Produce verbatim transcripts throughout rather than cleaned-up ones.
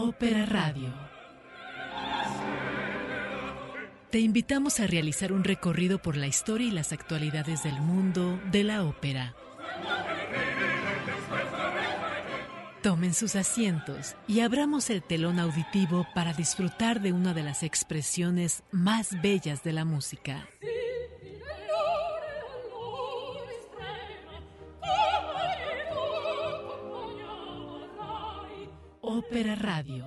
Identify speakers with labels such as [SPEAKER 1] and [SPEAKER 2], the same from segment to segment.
[SPEAKER 1] Ópera Radio. Te invitamos a realizar un recorrido por la historia y las actualidades del mundo de la ópera. Tomen sus asientos y abramos el telón auditivo para disfrutar de una de las expresiones más bellas de la música. Ópera Radio.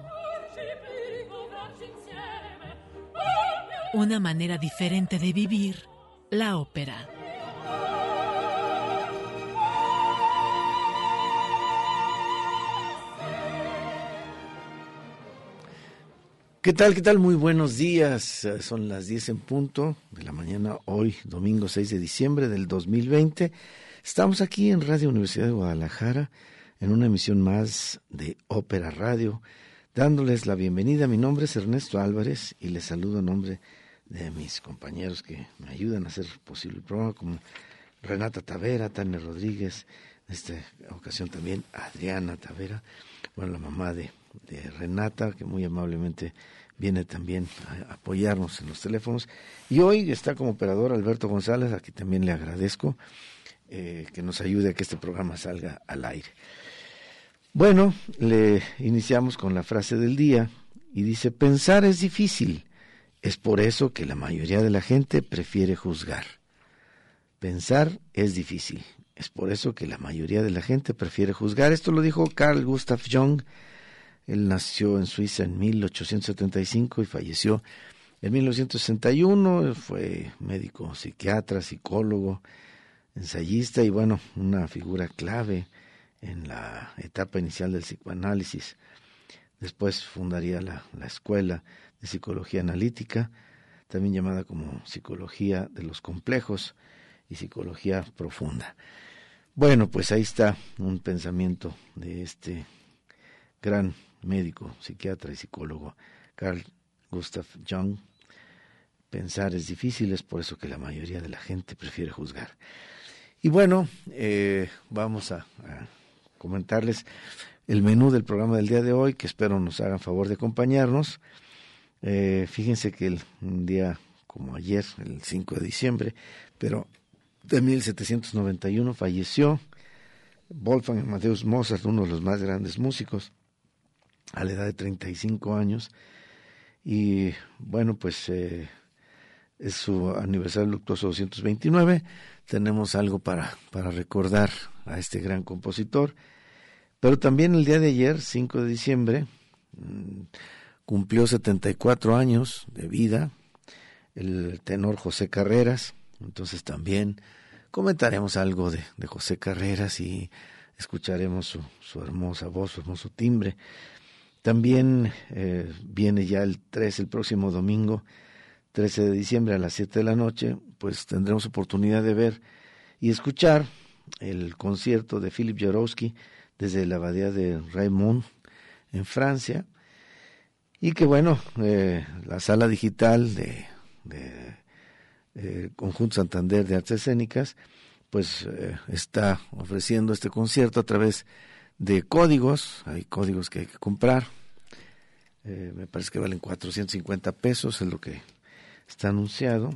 [SPEAKER 1] Una manera diferente de vivir la ópera.
[SPEAKER 2] ¿Qué tal? ¿Qué tal? Muy buenos días. Son las diez en punto de la mañana, hoy, domingo seis de diciembre del dos mil veinte. Estamos aquí en Radio Universidad de Guadalajara, en una emisión más de Ópera Radio, dándoles la bienvenida. Mi nombre es Ernesto Álvarez y les saludo en nombre de mis compañeros que me ayudan a hacer posible el programa, como Renata Tavera, Tania Rodríguez, en esta ocasión también Adriana Tavera, bueno, la mamá de, de Renata, que muy amablemente viene también a apoyarnos en los teléfonos. Y hoy está como operador Alberto González, a quien también le agradezco eh, que nos ayude a que este programa salga al aire. Bueno, le iniciamos con la frase del día y dice: pensar es difícil, es por eso que la mayoría de la gente prefiere juzgar. Pensar es difícil, es por eso que la mayoría de la gente prefiere juzgar. Esto lo dijo Carl Gustav Jung. Él nació en Suiza en mil ochocientos setenta y cinco y falleció en mil novecientos sesenta y uno. Fue médico, psiquiatra, psicólogo, ensayista y bueno, una figura clave en la etapa inicial del psicoanálisis. Después fundaría la, la Escuela de Psicología Analítica, también llamada como Psicología de los Complejos y Psicología Profunda. Bueno, pues ahí está un pensamiento de este gran médico, psiquiatra y psicólogo, Carl Gustav Jung. Pensar es difícil, es por eso que la mayoría de la gente prefiere juzgar. Y bueno, eh, vamos a, a comentarles el menú del programa del día de hoy, que espero nos hagan favor de acompañarnos. Eh, fíjense que el, un día como ayer, el cinco de diciembre, pero de mil setecientos noventa y uno, falleció Wolfgang Amadeus Mozart, uno de los más grandes músicos, a la edad de treinta y cinco años. Y bueno, pues eh, es su aniversario luctuoso doscientos veintinueve. Tenemos algo para, para recordar a este gran compositor. Pero también el día de ayer, cinco de diciembre, mmm, cumplió setenta y cuatro años de vida el tenor José Carreras. Entonces también comentaremos algo de, de José Carreras y escucharemos su, su hermosa voz, su hermoso timbre. También eh, viene ya el trece, el próximo domingo, trece de diciembre a las siete de la noche, pues tendremos oportunidad de ver y escuchar el concierto de Philippe Jaroussky desde la abadía de Raimond en Francia, y que bueno, eh, la sala digital de, de eh, Conjunto Santander de Artes Escénicas pues eh, está ofreciendo este concierto a través de códigos. Hay códigos que hay que comprar, eh, me parece que valen cuatrocientos cincuenta pesos, es lo que está anunciado,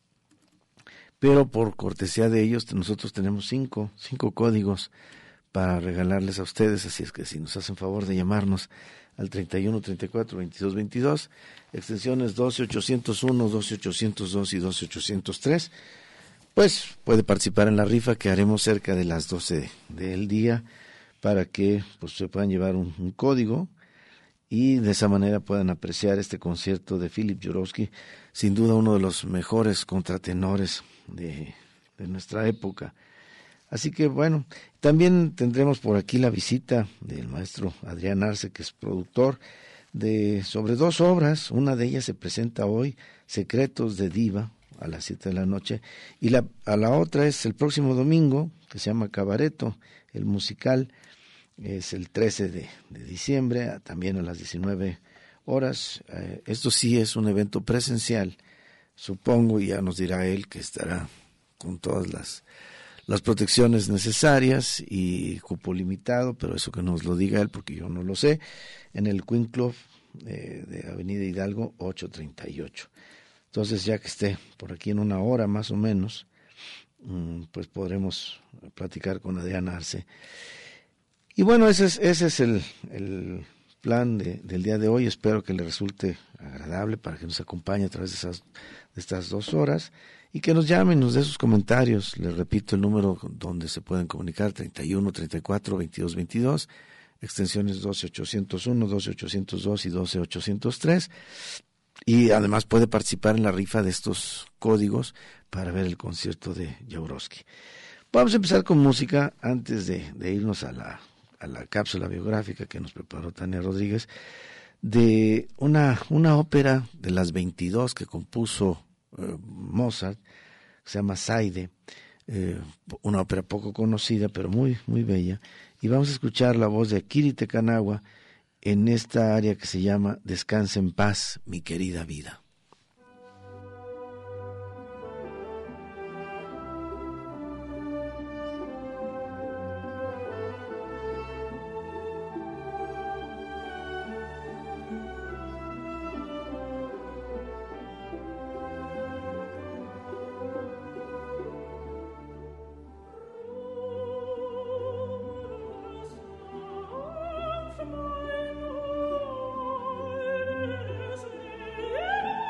[SPEAKER 2] pero por cortesía de ellos nosotros tenemos cinco, cinco códigos para regalarles a ustedes, así es que si nos hacen favor de llamarnos al treinta y uno, treinta y cuatro, veintidós, veintidós, extensiones doce ochocientos uno, doce ochocientos dos y doce ochocientos tres, pues puede participar en la rifa que haremos cerca de las doce del día para que pues se puedan llevar un, un código y de esa manera puedan apreciar este concierto de Philippe Jaroussky, sin duda uno de los mejores contratenores de, de nuestra época. Así que bueno, también tendremos por aquí la visita del maestro Adrián Arce, que es productor de sobre dos obras. Una de ellas se presenta hoy, Secretos de Diva, a las siete de la noche, y la, a la otra es el próximo domingo, que se llama Cabareto, el musical, es el trece de diciembre, también a las diecinueve horas. Eh, esto sí es un evento presencial, supongo, y ya nos dirá él que estará con todas las las protecciones necesarias y cupo limitado, pero eso que nos lo diga él porque yo no lo sé, en el Queen Club eh, de Avenida Hidalgo ochocientos treinta y ocho. Entonces, ya que esté por aquí en una hora más o menos, pues podremos platicar con Adriana Arce. Y bueno, ese es, ese es el, el plan de, del día de hoy. Espero que le resulte agradable para que nos acompañe a través de, esas, de estas dos horas y que nos llamen, nos dé sus comentarios. Les repito el número donde se pueden comunicar: treinta y uno, treinta y cuatro, veintidós, veintidós, extensiones doce ochocientos uno, doce ochocientos dos y doce ochocientos tres. Y además puede participar en la rifa de estos códigos para ver el concierto de Jauregui. Vamos a empezar con música antes de, de irnos a la, a la cápsula biográfica que nos preparó Tania Rodríguez, de una, una ópera de las veintidós que compuso eh, Mozart, que se llama Zaide, eh, una ópera poco conocida pero muy, muy bella. Y vamos a escuchar la voz de Akiri Tekanawa en esta área que se llama Descansa en paz, mi querida vida.
[SPEAKER 3] From my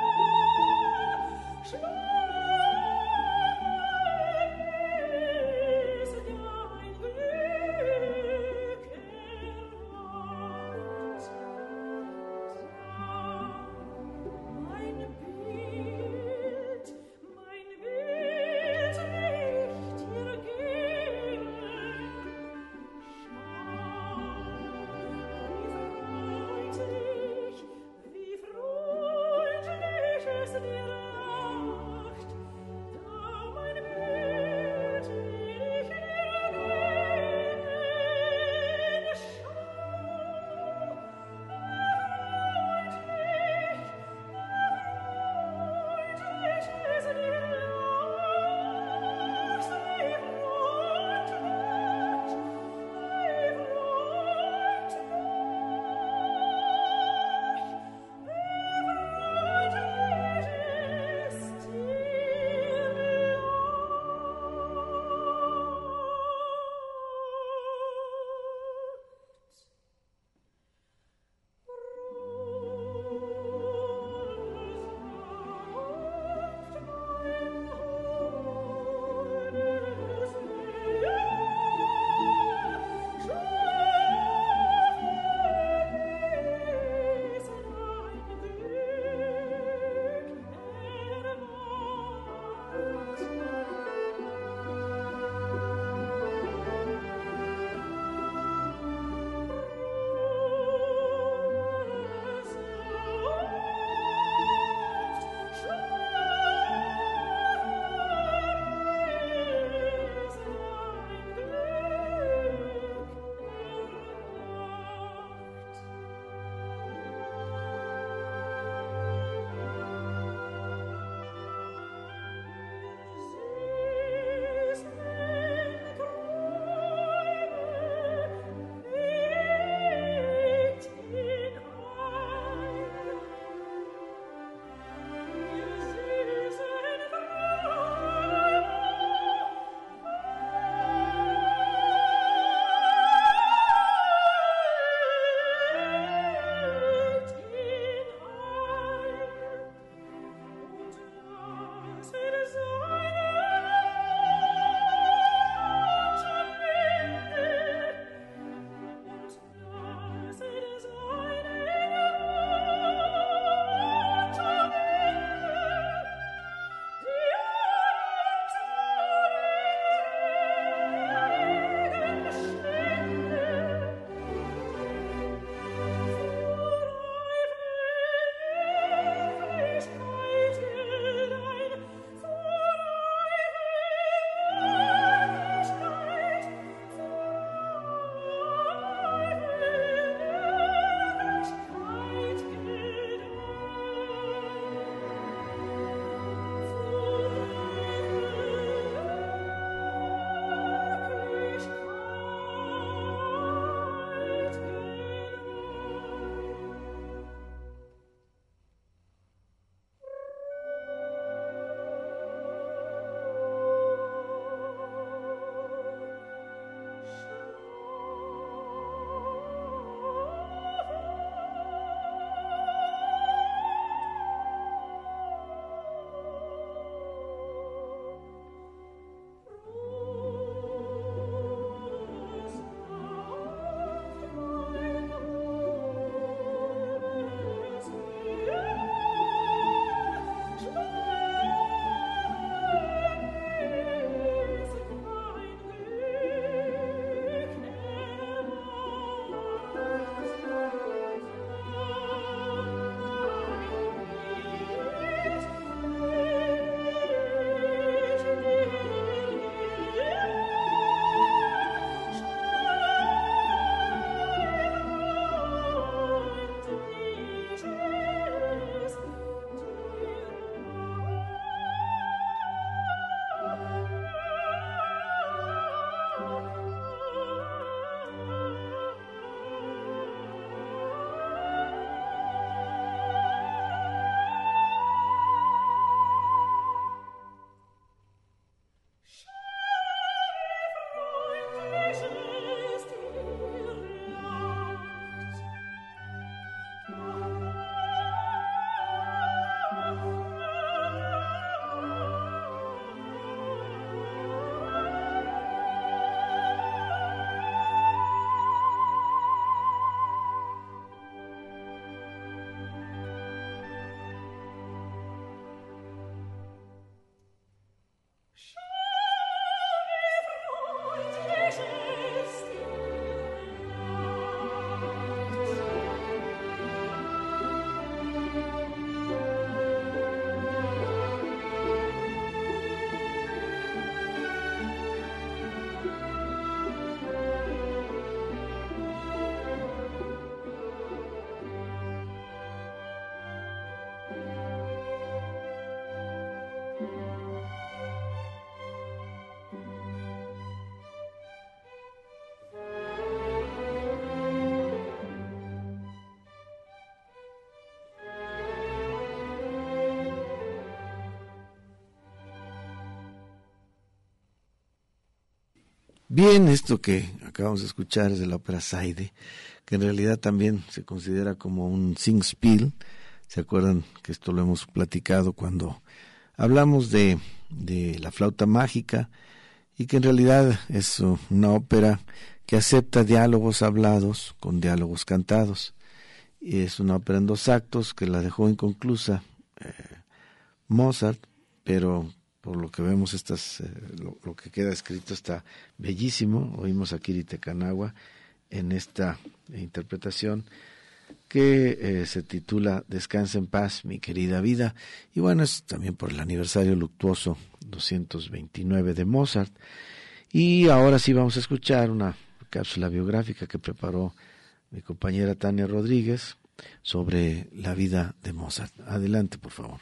[SPEAKER 2] Bien, esto que acabamos de escuchar es de la ópera Zaide, que en realidad también se considera como un Singspiel. ¿Se acuerdan que esto lo hemos platicado cuando hablamos de, de la flauta mágica? Y que en realidad es una ópera que acepta diálogos hablados con diálogos cantados. Y es una ópera en dos actos que la dejó inconclusa eh, Mozart, pero por lo que vemos estas, eh, lo, lo que queda escrito está bellísimo. Oímos a Kiri Te Kanawa en esta interpretación que eh, se titula Descansa en paz, mi querida vida, y bueno, es también por el aniversario luctuoso doscientos veintinueve de Mozart. Y ahora sí vamos a escuchar una cápsula biográfica que preparó mi compañera Tania Rodríguez sobre la vida de Mozart. Adelante, por favor.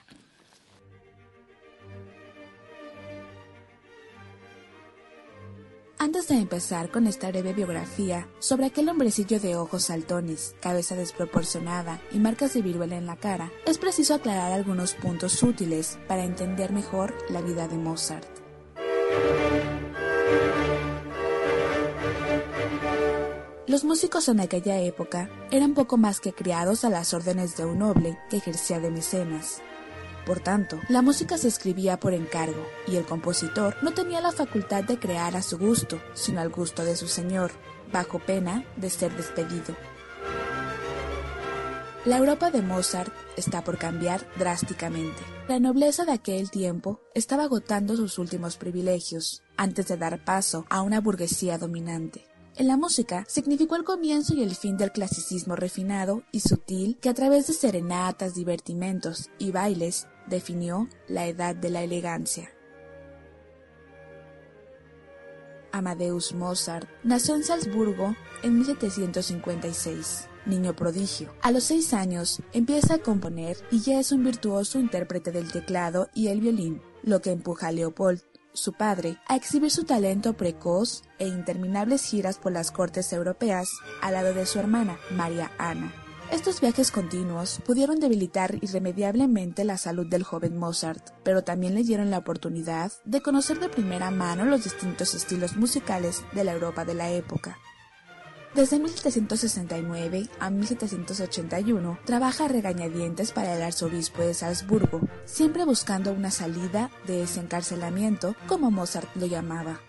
[SPEAKER 3] Antes de empezar con esta breve biografía sobre aquel hombrecillo de ojos saltones, cabeza desproporcionada y marcas de viruela en la cara, es preciso aclarar algunos puntos útiles para entender mejor la vida de Mozart. Los músicos en aquella época eran poco más que criados a las órdenes de un noble que ejercía de mecenas. Por tanto, la música se escribía por encargo, y el compositor no tenía la facultad de crear a su gusto, sino al gusto de su señor, bajo pena de ser despedido. La Europa de Mozart está por cambiar drásticamente. La nobleza de aquel tiempo estaba agotando sus últimos privilegios, antes de dar paso a una burguesía dominante. En la música significó el comienzo y el fin del clasicismo refinado y sutil que a través de serenatas, divertimentos y bailes definió la edad de la elegancia. Amadeus Mozart nació en Salzburgo en mil setecientos cincuenta y seis. Niño prodigio. A los seis años empieza a componer y ya es un virtuoso intérprete del teclado y el violín, lo que empuja a Leopold, su padre, a exhibir su talento precoz e interminables giras por las cortes europeas al lado de su hermana, María Ana. Estos viajes continuos pudieron debilitar irremediablemente la salud del joven Mozart, pero también le dieron la oportunidad de conocer de primera mano los distintos estilos musicales de la Europa de la época. Desde mil setecientos sesenta y nueve a mil setecientos ochenta y uno trabaja a regañadientes para el arzobispo de Salzburgo, siempre buscando una salida de ese encarcelamiento, como Mozart lo llamaba.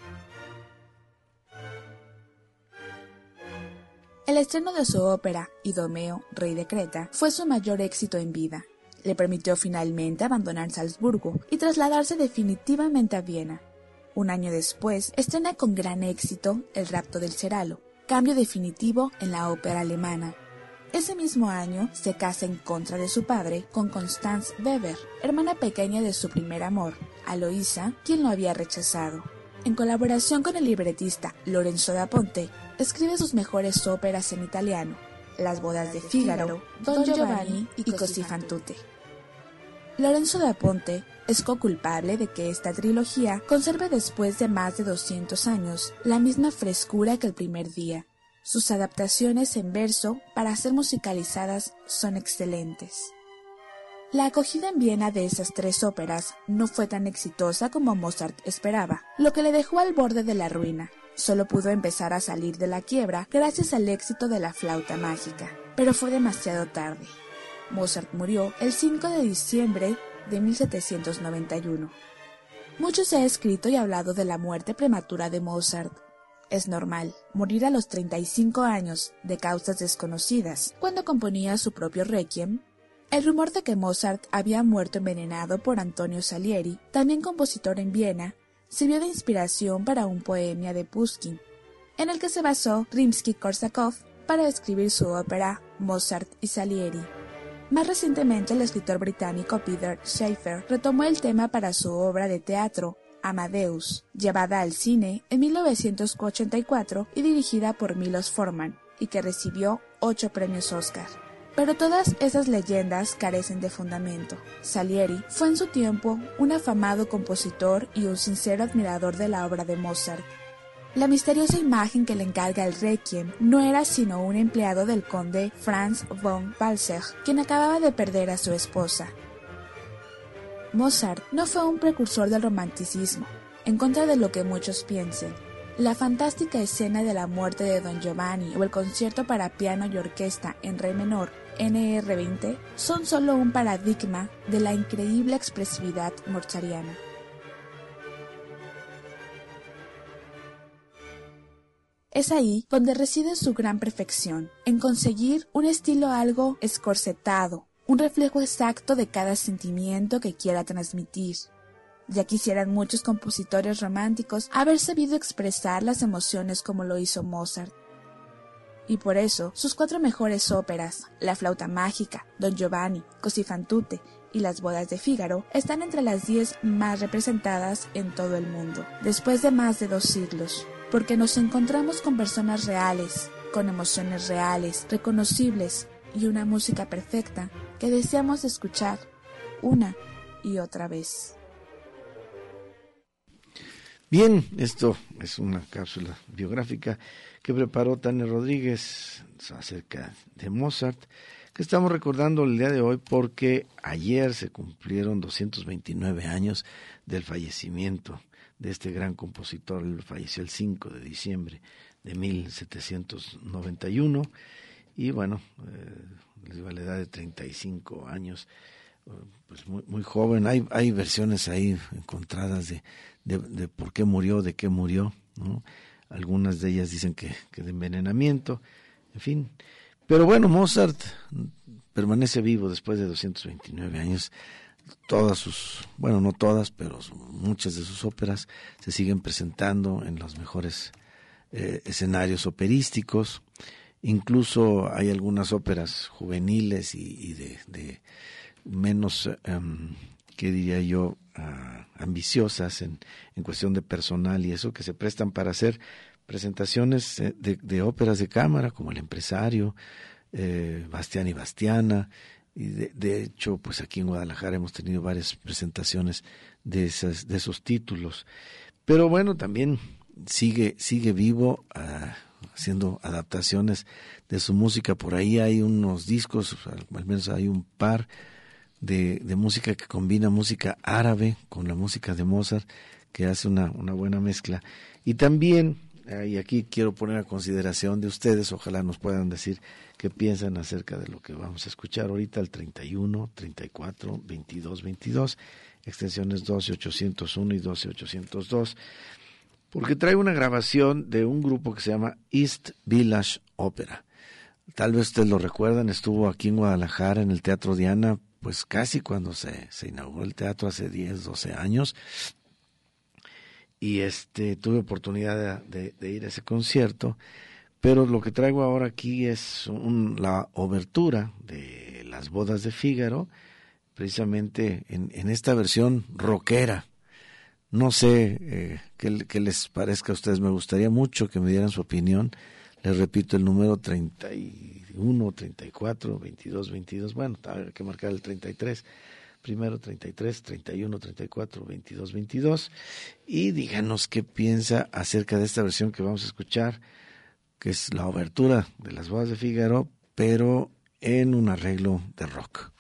[SPEAKER 3] El estreno de su ópera, Idomeo, rey de Creta, fue su mayor éxito en vida. Le permitió finalmente abandonar Salzburgo y trasladarse definitivamente a Viena. Un año después, estrena con gran éxito El rapto del Ceralo, cambio definitivo en la ópera alemana. Ese mismo año se casa en contra de su padre con Constanze Weber, hermana pequeña de su primer amor, Aloisa, quien lo había rechazado. En colaboración con el libretista Lorenzo da Ponte, escribe sus mejores óperas en italiano, Las bodas de Fígaro, Don Giovanni y Così fan tutte. Lorenzo da Ponte es co-culpable de que esta trilogía conserve después de más de doscientos años la misma frescura que el primer día. Sus adaptaciones en verso para ser musicalizadas son excelentes. La acogida en Viena de esas tres óperas no fue tan exitosa como Mozart esperaba, lo que le dejó al borde de la ruina. Solo pudo empezar a salir de la quiebra gracias al éxito de la flauta mágica, pero fue demasiado tarde. Mozart murió el cinco de diciembre de mil setecientos noventa y uno. Mucho se ha escrito y hablado de la muerte prematura de Mozart. Es normal morir a los treinta y cinco años de causas desconocidas. Cuando componía su propio Requiem, el rumor de que Mozart había muerto envenenado por Antonio Salieri, también compositor en Viena, sirvió de inspiración para un poema de Pushkin, en el que se basó Rimsky-Korsakov para escribir su ópera Mozart y Salieri. Más recientemente, el escritor británico Peter Shaffer retomó el tema para su obra de teatro Amadeus, llevada al cine en mil novecientos ochenta y cuatro y dirigida por Milos Forman, y que recibió ocho premios Oscar. Pero todas esas leyendas carecen de fundamento. Salieri fue en su tiempo un afamado compositor y un sincero admirador de la obra de Mozart. La misteriosa imagen que le encarga el Requiem no era sino un empleado del conde Franz von Walsegg, quien acababa de perder a su esposa. Mozart no fue un precursor del romanticismo, en contra de lo que muchos piensen. La fantástica escena de la muerte de Don Giovanni o el concierto para piano y orquesta en re menor, N R veinte, son solo un paradigma de la increíble expresividad mozartiana. Es ahí donde reside su gran perfección, en conseguir un estilo algo escorsetado, un reflejo exacto de cada sentimiento que quiera transmitir. Ya quisieran muchos compositores románticos haber sabido expresar las emociones como lo hizo Mozart. Y por eso, sus cuatro mejores óperas, La flauta mágica, Don Giovanni, Così fan tutte y Las bodas de Fígaro, están entre las diez más representadas en todo el mundo, después de más de dos siglos, porque nos encontramos con personas reales, con emociones reales, reconocibles y una música perfecta que deseamos escuchar una y otra vez.
[SPEAKER 2] Bien, esto es una cápsula biográfica que preparó Tania Rodríguez acerca de Mozart, que estamos recordando el día de hoy porque ayer se cumplieron doscientos veintinueve años del fallecimiento de este gran compositor. Él falleció el cinco de diciembre de mil setecientos noventa y uno y bueno, eh, a la edad de treinta y cinco años, pues muy, muy joven. Hay, hay versiones ahí encontradas de, de, de por qué murió, de qué murió, ¿no? Algunas de ellas dicen que, que de envenenamiento, en fin. Pero bueno, Mozart permanece vivo después de doscientos veintinueve años. Todas sus, bueno, no todas, pero muchas de sus óperas se siguen presentando en los mejores eh, escenarios operísticos. Incluso hay algunas óperas juveniles y, y de, de menos, um, ¿qué diría yo?, uh, ambiciosas en, en cuestión de personal y eso, que se prestan para hacer presentaciones de, de óperas de cámara, como El empresario, eh, Bastián y Bastiana, y de, de hecho, pues aquí en Guadalajara hemos tenido varias presentaciones de esas, de esos títulos. Pero bueno, también sigue, sigue vivo, uh, haciendo adaptaciones de su música. Por ahí hay unos discos, al menos hay un par de, de música que combina música árabe con la música de Mozart, que hace una, una buena mezcla. Y también, y aquí quiero poner a consideración de ustedes, ojalá nos puedan decir qué piensan acerca de lo que vamos a escuchar ahorita, el treinta y uno, treinta y cuatro, veintidós, veintidós, extensiones doce ochocientos uno y doce ochocientos dos, porque traigo una grabación de un grupo que se llama East Village Opera. Tal vez ustedes lo recuerdan, estuvo aquí en Guadalajara en el Teatro Diana, pues casi cuando se, se inauguró el teatro hace diez, doce años, y este tuve oportunidad de, de, de ir a ese concierto, pero lo que traigo ahora aquí es un, la obertura de Las bodas de Fígaro, precisamente en, en esta versión rockera. No sé eh, qué, qué les parezca a ustedes, me gustaría mucho que me dieran su opinión. Les repito el número treinta y uno, treinta y cuatro, veintidós, veintidós, bueno, hay que marcar el treinta y tres, primero treinta y tres, treinta y uno, treinta y cuatro, veintidós, veintidós, y díganos qué piensa acerca de esta versión que vamos a escuchar, que es la obertura de Las bodas de Fígaro, pero en un arreglo de rock.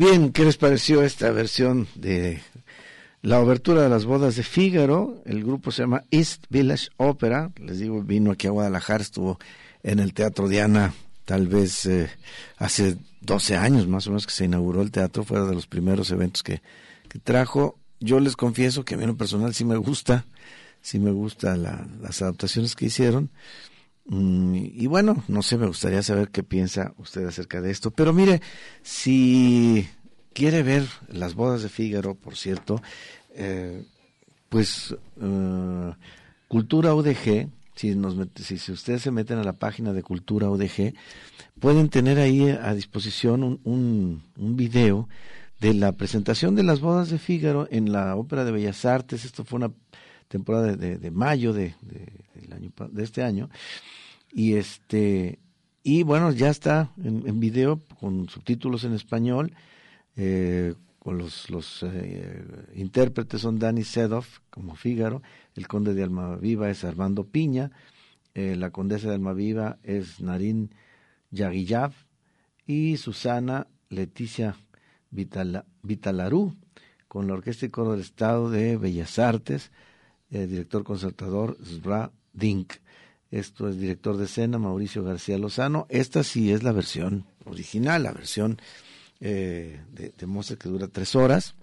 [SPEAKER 2] Bien, ¿qué les pareció esta versión de la obertura de las bodas de Fígaro? El grupo se llama East Village Opera. Les digo, vino aquí a Guadalajara, estuvo en el Teatro Diana, tal vez eh, hace doce años más o menos que se inauguró el teatro, fue de los primeros eventos que, que trajo. Yo les confieso que a mí en lo personal sí me gusta, sí me gusta la, las adaptaciones que hicieron. Mm, y bueno, no sé, me gustaría saber qué piensa usted acerca de esto. Pero mire, si quiere ver las bodas de Fígaro, por cierto, eh, pues uh, Cultura U D G, si, nos met- si, si ustedes se meten a la página de Cultura U D G, pueden tener ahí a disposición un, un, un video de la presentación de las bodas de Fígaro en la Ópera de Bellas Artes. Esto fue una temporada de, de, de mayo de, de, del año, de este año. Y este y bueno, ya está en, en video con subtítulos en español. Eh, con los, los eh, intérpretes son Dani Sedoff como Fígaro, el conde de Almaviva es Armando Piña, eh, la condesa de Almaviva es Narín Yaguillav y Susana Leticia Vitala, Vitalarú, con la Orquesta y Coro del Estado de Bellas Artes, eh, director concertador Zbra Dink. Esto es director de escena Mauricio García Lozano. Esta sí es la versión original, la versión eh, de, de Mozart, que dura tres horas.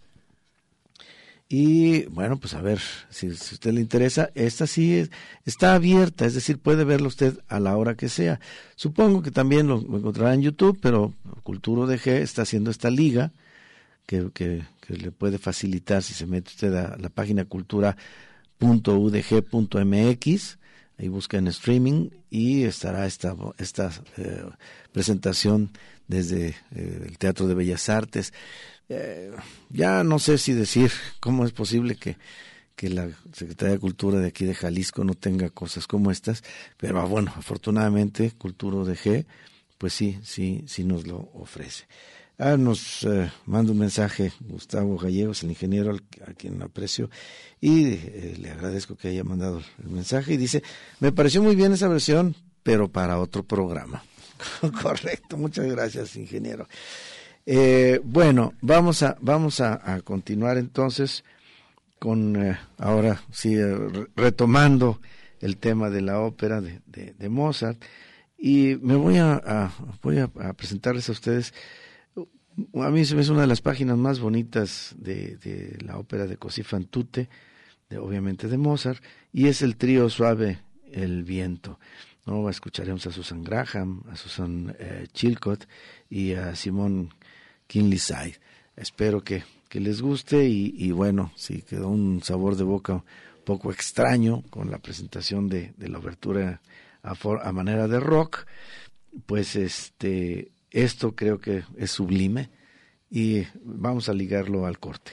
[SPEAKER 2] Y bueno, pues a ver, si, si a usted le interesa, esta sí es, está abierta, es decir, puede verlo usted a la hora que sea. Supongo que también lo, lo encontrará en YouTube, pero Cultura U D G está haciendo esta liga que, que, que le puede facilitar si se mete usted a la página cultura punto u d g punto m x. Ahí busca en streaming y estará esta, esta eh, presentación desde eh, el Teatro de Bellas Artes. Eh, ya no sé si decir cómo es posible que, que la Secretaría de Cultura de aquí de Jalisco no tenga cosas como estas, pero bueno, afortunadamente Cultura U D G, pues sí, sí, sí nos lo ofrece. Ah, nos eh, manda un mensaje Gustavo Gallegos, el ingeniero al, a quien aprecio, y eh, le agradezco que haya mandado el mensaje, y dice, me pareció muy bien esa versión, pero para otro programa. Correcto, muchas gracias, ingeniero. Eh, bueno, vamos a vamos a, a continuar entonces con, eh, ahora sí, eh, retomando el tema de la ópera de, de, de Mozart, y me voy a, a voy a, a presentarles a ustedes. A mí se me es una de las páginas más bonitas de, de la ópera de Così fan tutte, de, obviamente de Mozart, y es el trío Suave el viento. ¿No? Escucharemos a Susan Graham, a Susan eh, Chilcott y a Simone Kinley-Side. Espero que, que les guste y, y bueno, sí quedó un sabor de boca un poco extraño con la presentación de, de la obertura a, for, a manera de rock, pues este... esto creo que es sublime y vamos a ligarlo al corte.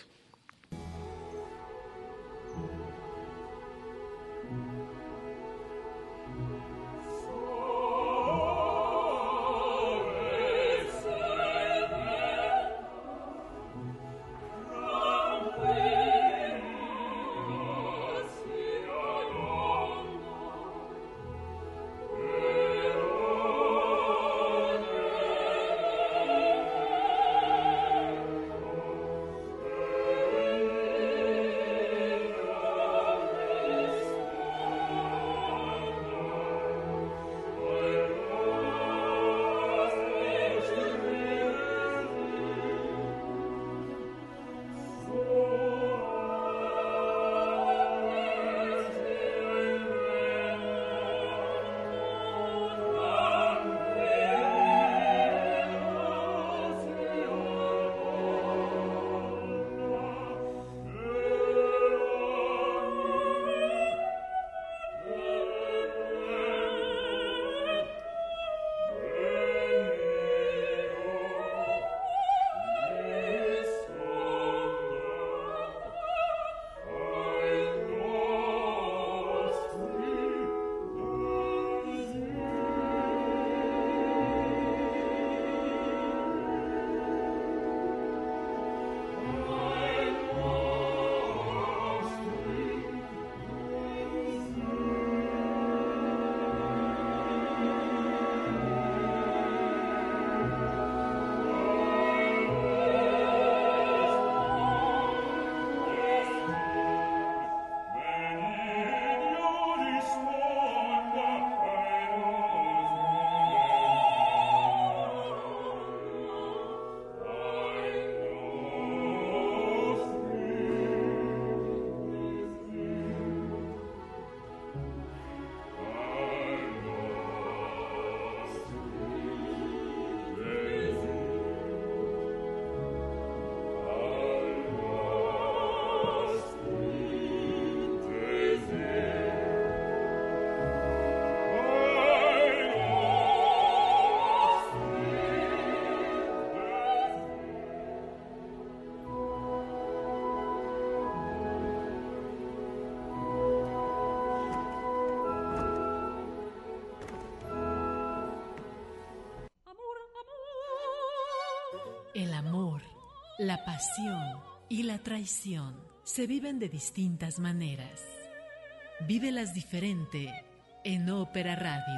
[SPEAKER 1] El amor, la pasión y la traición se viven de distintas maneras. Vívelas diferente en Ópera Radio.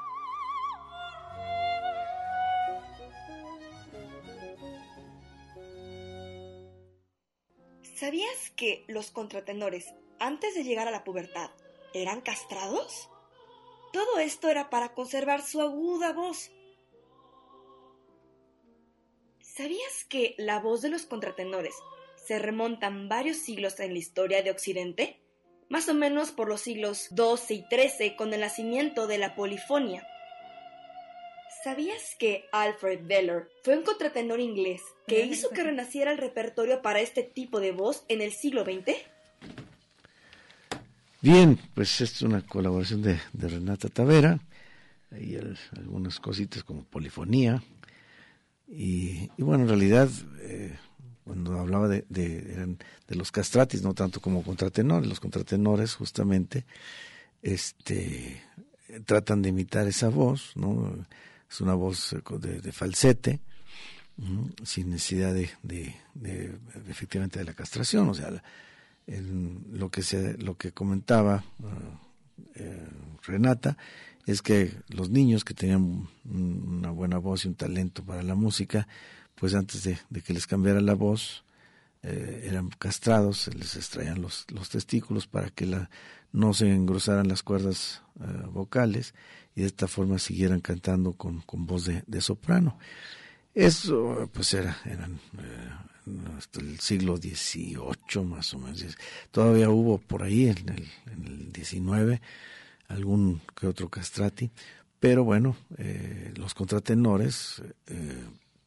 [SPEAKER 4] ¿Sabías que los contratenores, antes de llegar a la pubertad, eran castrados? Todo esto era para conservar su aguda voz. ¿Sabías que la voz de los contratenores se remontan varios siglos en la historia de Occidente? Más o menos por los siglos doce y trece, con el nacimiento de la polifonía. ¿Sabías que Alfred Weller fue un contratenor inglés que hizo que renaciera el repertorio para este tipo de voz en el siglo veinte?
[SPEAKER 2] Bien, pues es una colaboración de, de Renata Tavera, y el, algunas cositas como polifonía, y, y bueno, en realidad, eh, cuando hablaba de, de, eran de los castratis, no tanto como contratenores, los contratenores justamente este, tratan de imitar esa voz, ¿no? Es una voz de, de falsete, ¿no? Sin necesidad de, de, de, de efectivamente de la castración, o sea, en lo que se, lo que comentaba uh, eh, Renata es que los niños que tenían una buena voz y un talento para la música, pues antes de, de que les cambiara la voz, eh, eran castrados, se les extraían los, los testículos para que la, no se engrosaran las cuerdas uh, vocales y de esta forma siguieran cantando con, con voz de, de soprano. Eso pues era, eran eh, hasta el siglo dieciocho más o menos. Todavía hubo por ahí en el, en el diecinueve algún que otro castrati, pero bueno, eh, los contratenores eh,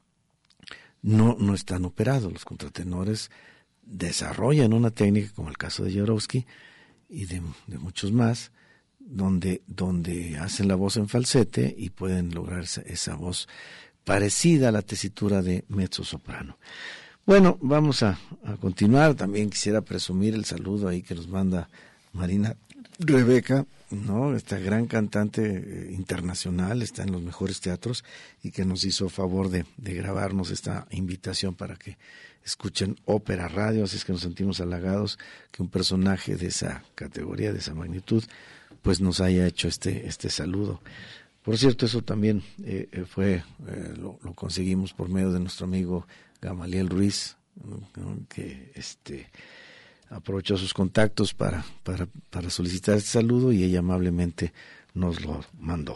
[SPEAKER 2] no, no están operados. Los contratenores desarrollan una técnica, como el caso de Jodorowsky y de, de muchos más, donde, donde hacen la voz en falsete y pueden lograr esa, esa voz parecida a la tesitura de mezzosoprano. Bueno, vamos a, a continuar. También quisiera presumir el saludo ahí que nos manda Marina Rebeca, ¿no? Esta gran cantante eh, internacional, está en los mejores teatros y que nos hizo favor de, de grabarnos esta invitación para que escuchen Ópera Radio. Así es que nos sentimos halagados que un personaje de esa categoría, de esa magnitud, pues nos haya hecho este, este saludo. Por cierto, eso también eh, fue, eh, lo, lo conseguimos por medio de nuestro amigo Gamaliel Ruiz, ¿no? Que este aprovechó sus contactos para, para, para solicitar este saludo y ella amablemente nos lo mandó.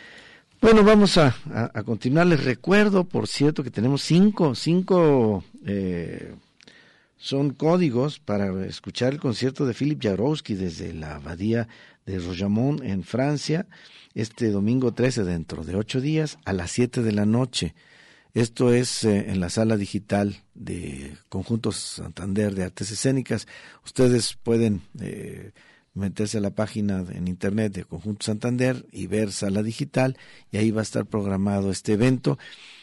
[SPEAKER 2] Bueno, vamos a, a, a continuar. Les recuerdo, por cierto, que tenemos cinco, cinco eh, son códigos para escuchar el concierto de Philippe Jaworski desde la abadía de Royamont en Francia, este domingo trece, dentro de ocho días, a las siete de la noche. Esto es eh, en la sala digital de Conjunto Santander de Artes Escénicas. Ustedes pueden eh, meterse a la página en internet de Conjunto Santander y ver sala digital, y ahí va a estar programado este evento.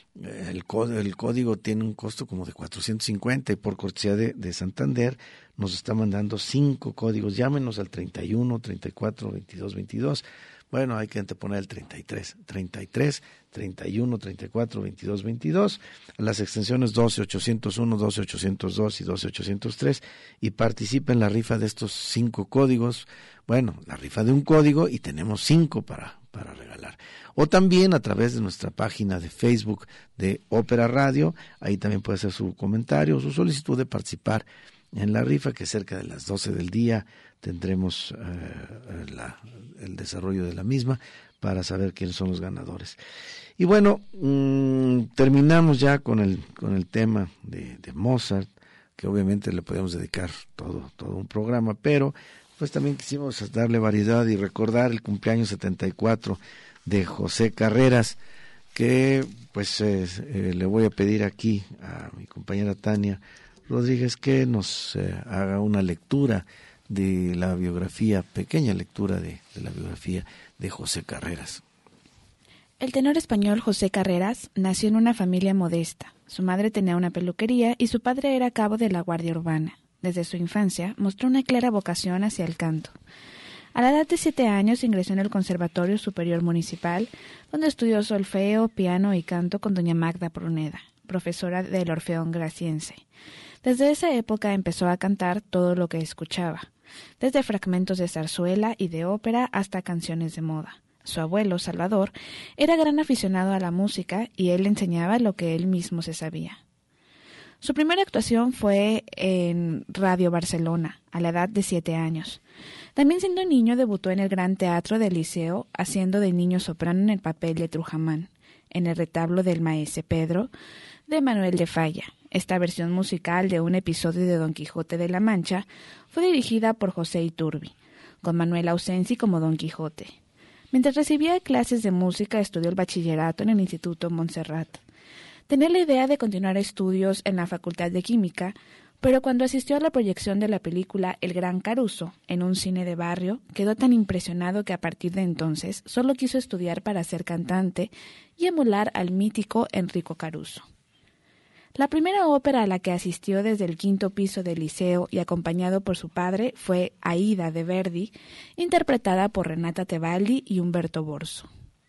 [SPEAKER 2] El, el código tiene un costo como de cuatrocientos cincuenta y por cortesía de, de Santander nos está mandando cinco códigos. Llámenos al treinta y uno, treinta y cuatro, veintidós, veintidós. Bueno, hay que anteponer el treinta y tres, treinta y tres, treinta y uno, treinta y cuatro, veintidós, veintidós, a las extensiones doce ochocientos uno, doce ochocientos dos y doce ochocientos tres, y participa en la rifa de estos cinco códigos. Bueno, la rifa de un código y tenemos cinco para, para regalar. O también a través de nuestra página de Facebook de Ópera Radio, ahí también puede hacer su comentario, su solicitud de participar en la rifa, que cerca de las doce del día tendremos eh, la, el desarrollo de la misma para saber quiénes son los ganadores. Y bueno, mmm, terminamos ya con el con el tema de, de Mozart, que obviamente le podemos dedicar todo todo un programa, pero pues también quisimos darle variedad y recordar el cumpleaños setenta y cuatro de José Carreras, que pues eh, eh, le voy a pedir aquí a mi compañera Tania Rodríguez que nos eh, haga una lectura de la biografía, pequeña lectura de, de la biografía de José Carreras.
[SPEAKER 3] El tenor español José Carreras nació en una familia modesta. Su madre tenía una peluquería y su padre era cabo de la Guardia Urbana. Desde su infancia mostró una clara vocación hacia el canto. A la edad de siete años ingresó en el Conservatorio Superior Municipal, donde estudió solfeo, piano y canto con doña Magda Pruneda. profesora del Orfeón Graciense. Desde esa época empezó a cantar todo lo que escuchaba, desde fragmentos de zarzuela y de ópera hasta canciones de moda. Su abuelo, Salvador, era gran aficionado a la música y él le enseñaba lo que él mismo se sabía. Su primera actuación fue en Radio Barcelona, a la edad de siete años. También siendo niño debutó en el Gran Teatro del Liceo, haciendo de niño soprano en el papel de Trujamán, en el retablo del Maese Pedro, de Manuel de Falla. Esta versión musical de un episodio de Don Quijote de la Mancha fue dirigida por José Iturbi, con Manuel Ausensi como Don Quijote. Mientras recibía clases de música, estudió el bachillerato en el Instituto Montserrat. Tenía la idea de continuar estudios en la Facultad de Química, pero cuando asistió a la proyección de la película El Gran Caruso, en un cine de barrio, quedó tan impresionado que a partir de entonces solo quiso estudiar para ser cantante y emular al mítico Enrico Caruso. La primera ópera a la que asistió desde el quinto piso del liceo y acompañado por su padre fue Aída de Verdi, interpretada por Renata Tebaldi y Humberto Borso.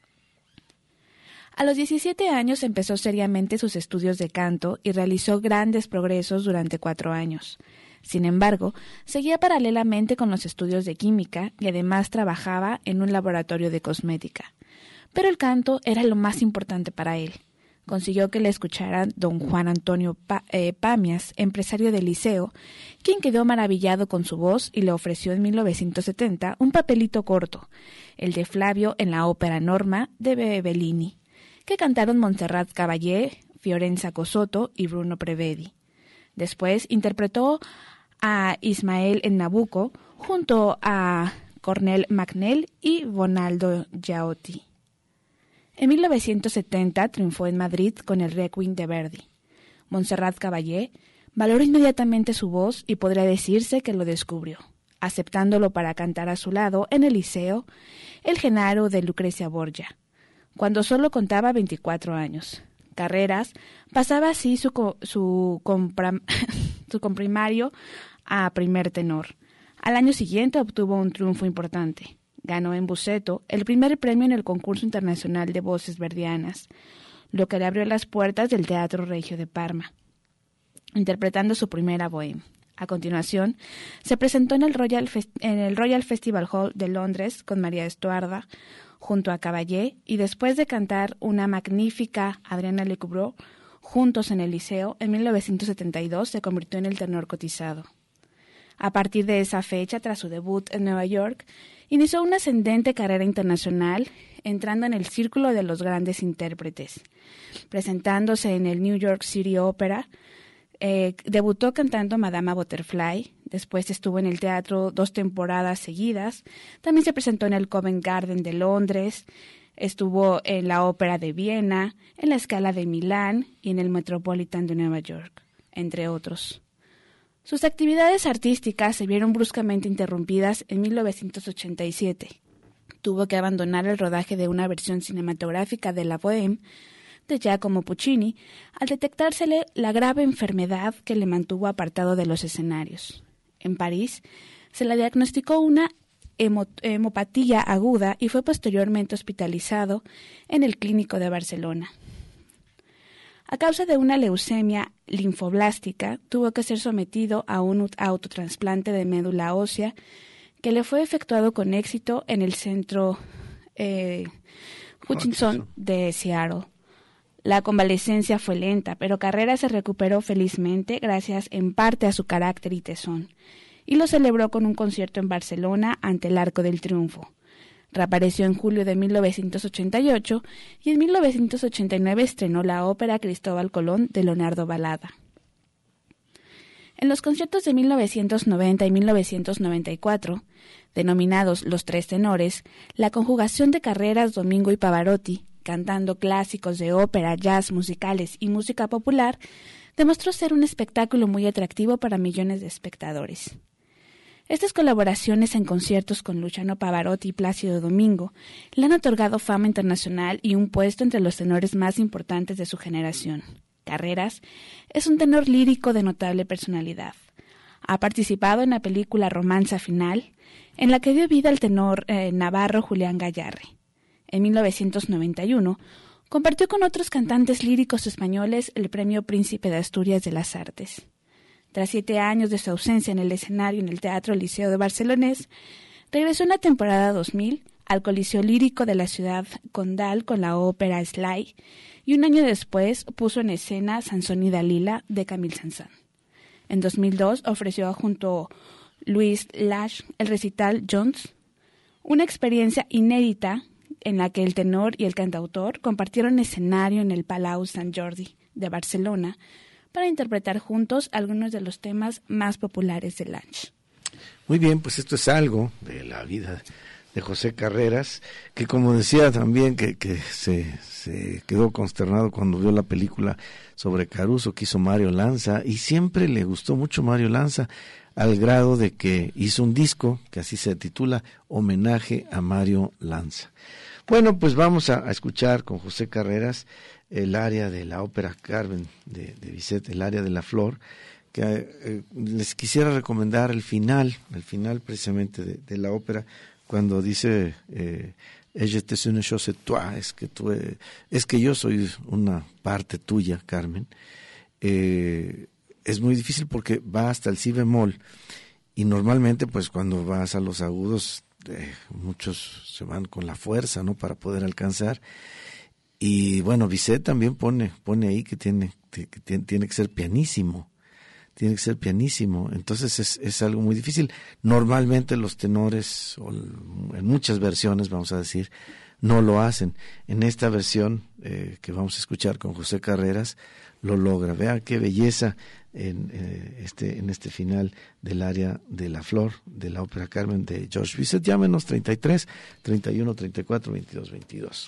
[SPEAKER 3] A los diecisiete años empezó seriamente sus estudios de canto y realizó grandes progresos durante cuatro años. Sin embargo, seguía paralelamente con los estudios de química y además trabajaba en un laboratorio de cosmética. Pero el canto era lo más importante para él. Consiguió que le escuchara don Juan Antonio pa- eh, Pamias, empresario del liceo, quien quedó maravillado con su voz y le ofreció en mil novecientos setenta un papelito corto, el de Flavio en la ópera Norma de Bellini, que cantaron Montserrat Caballé, Fiorenza Cosotto y Bruno Prevedi. Después interpretó a Ismael en Nabucco junto a Cornel Macnell y Bonaldo Giaotti. En mil novecientos setenta triunfó en Madrid con el Requiem de Verdi. Montserrat Caballé valoró inmediatamente su voz y podría decirse que lo descubrió, aceptándolo para cantar a su lado en el Liceo El Genaro de Lucrecia Borgia, cuando solo contaba veinticuatro años. Carreras pasaba así su, co- su, compra- su comprimario a primer tenor. Al año siguiente obtuvo un triunfo importante. Ganó en Busseto el primer premio en el concurso internacional de voces verdianas, lo que le abrió las puertas del Teatro Regio de Parma, interpretando su primera Bohème. A continuación, se presentó en el Royal, Fest- en el Royal Festival Hall de Londres con María Estuarda, junto a Caballé, y después de cantar una magnífica Adriana Lecouvreur juntos en el Liceo, en mil novecientos setenta y dos se convirtió en el tenor cotizado. A partir de esa fecha, tras su debut en Nueva York, inició una ascendente carrera internacional, entrando en el círculo de los grandes intérpretes. Presentándose en el New York City Opera, eh, debutó cantando Madama Butterfly, después estuvo en el teatro dos temporadas seguidas, también se presentó en el Covent Garden de Londres, estuvo en la Ópera de Viena, en la Scala de Milán y en el Metropolitan de Nueva York, entre otros. Sus actividades artísticas se vieron bruscamente interrumpidas en mil novecientos ochenta y siete. Tuvo que abandonar el rodaje de una versión cinematográfica de la Bohème de Giacomo Puccini al detectársele la grave enfermedad que le mantuvo apartado de los escenarios. En París se le diagnosticó una hemo- hemopatía aguda y fue posteriormente hospitalizado en el Clínico de Barcelona. A causa de una leucemia linfoblástica, tuvo que ser sometido a un autotrasplante de médula ósea que le fue efectuado con éxito en el centro eh, Hutchinson de Seattle. La convalecencia fue lenta, pero Carrera se recuperó felizmente gracias en parte a su carácter y tesón, y lo celebró con un concierto en Barcelona ante el Arco del Triunfo. Reapareció en julio de mil novecientos ochenta y ocho y en mil novecientos ochenta y nueve estrenó la ópera Cristóbal Colón de Leonardo Balada. En los conciertos de mil novecientos noventa y mil novecientos noventa y cuatro, denominados Los Tres Tenores, la conjugación de Carreras, Domingo y Pavarotti, cantando clásicos de ópera, jazz, musicales y música popular, demostró ser un espectáculo muy atractivo para millones de espectadores. Estas colaboraciones en conciertos con Luciano Pavarotti y Plácido Domingo le han otorgado fama internacional y un puesto entre los tenores más importantes de su generación. Carreras es un tenor lírico de notable personalidad. Ha participado en la película Romanza Final, en la que dio vida al tenor eh, navarro Julián Gayarre. En mil novecientos noventa y uno Compartió con otros cantantes líricos españoles el premio Príncipe de Asturias de las Artes. Tras siete años de su ausencia en el escenario en el Teatro Liceo de Barcelonés, regresó en la temporada dos mil al Coliseo Lírico de la ciudad condal con la ópera Sly, y un año después puso en escena Sansón y Dalila de Camille Saint-Saëns. En dos mil dos ofreció junto a Luis Lash el recital Jones, una experiencia inédita en la que el tenor y el cantautor compartieron escenario en el Palau Sant Jordi de Barcelona para interpretar juntos algunos de los temas más populares de Lange.
[SPEAKER 2] Muy bien, pues esto es algo de la vida de José Carreras, que como decía también que, que se, se quedó consternado cuando vio la película sobre Caruso que hizo Mario Lanza, y siempre le gustó mucho Mario Lanza, al grado de que hizo un disco que así se titula Homenaje a Mario Lanza. Bueno, pues vamos a, a escuchar con José Carreras el aria de la ópera Carmen de, de Bizet, el aria de la flor, que eh, les quisiera recomendar el final, el final precisamente de, de la ópera, cuando dice eh, ella es una chose toi, es que tú, eh, es que yo soy una parte tuya, Carmen. Eh, es muy difícil porque va hasta el si bemol, y normalmente pues cuando vas a los agudos eh, muchos se van con la fuerza, ¿no?, para poder alcanzar. Y bueno, Bizet también pone pone ahí que tiene que tiene, tiene que ser pianísimo. Tiene que ser pianísimo, entonces es, es algo muy difícil. Normalmente los tenores, o en muchas versiones, vamos a decir, no lo hacen. En esta versión eh, que vamos a escuchar con José Carreras, lo logra. Vean qué belleza en, eh, este, en este final del aria de la flor de la ópera Carmen de George Bizet. Llámenos treinta y tres, treinta y uno, treinta y cuatro, veintidós, veintidós.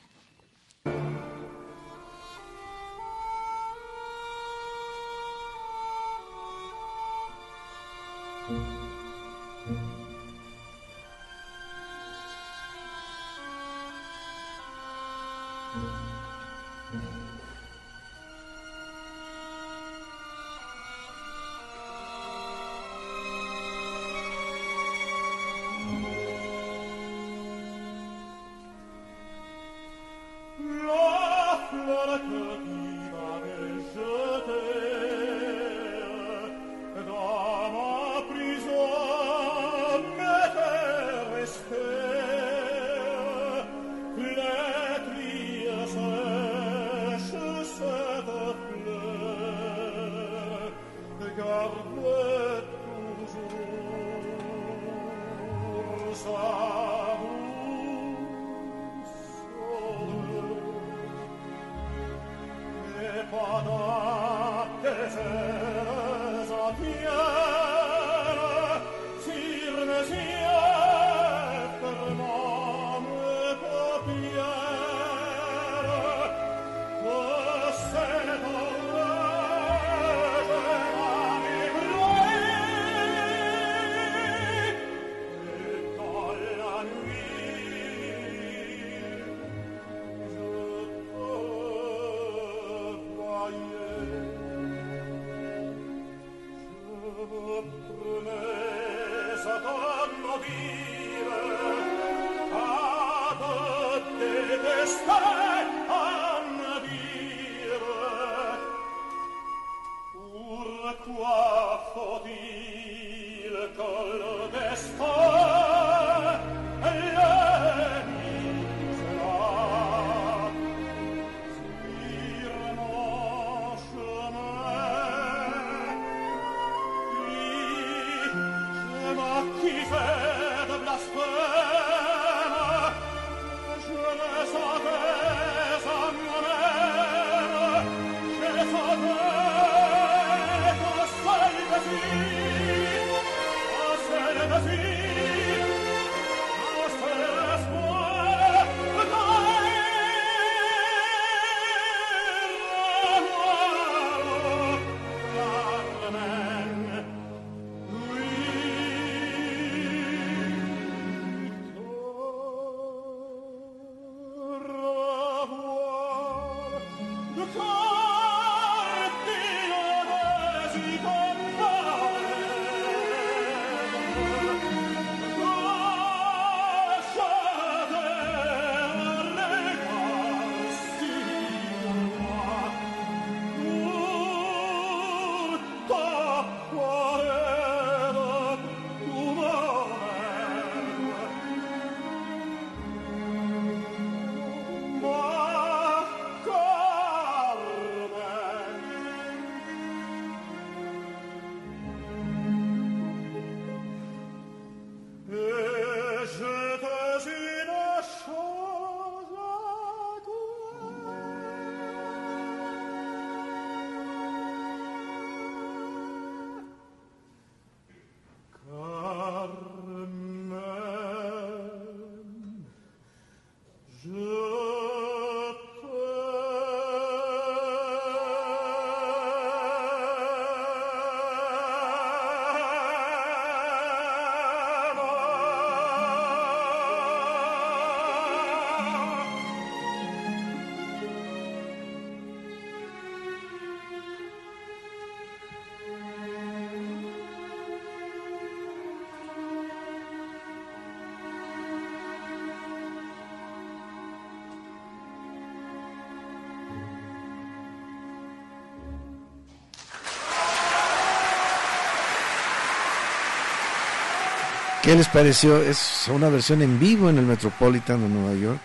[SPEAKER 2] ¿Qué les pareció? Es una versión en vivo en el Metropolitan de Nueva York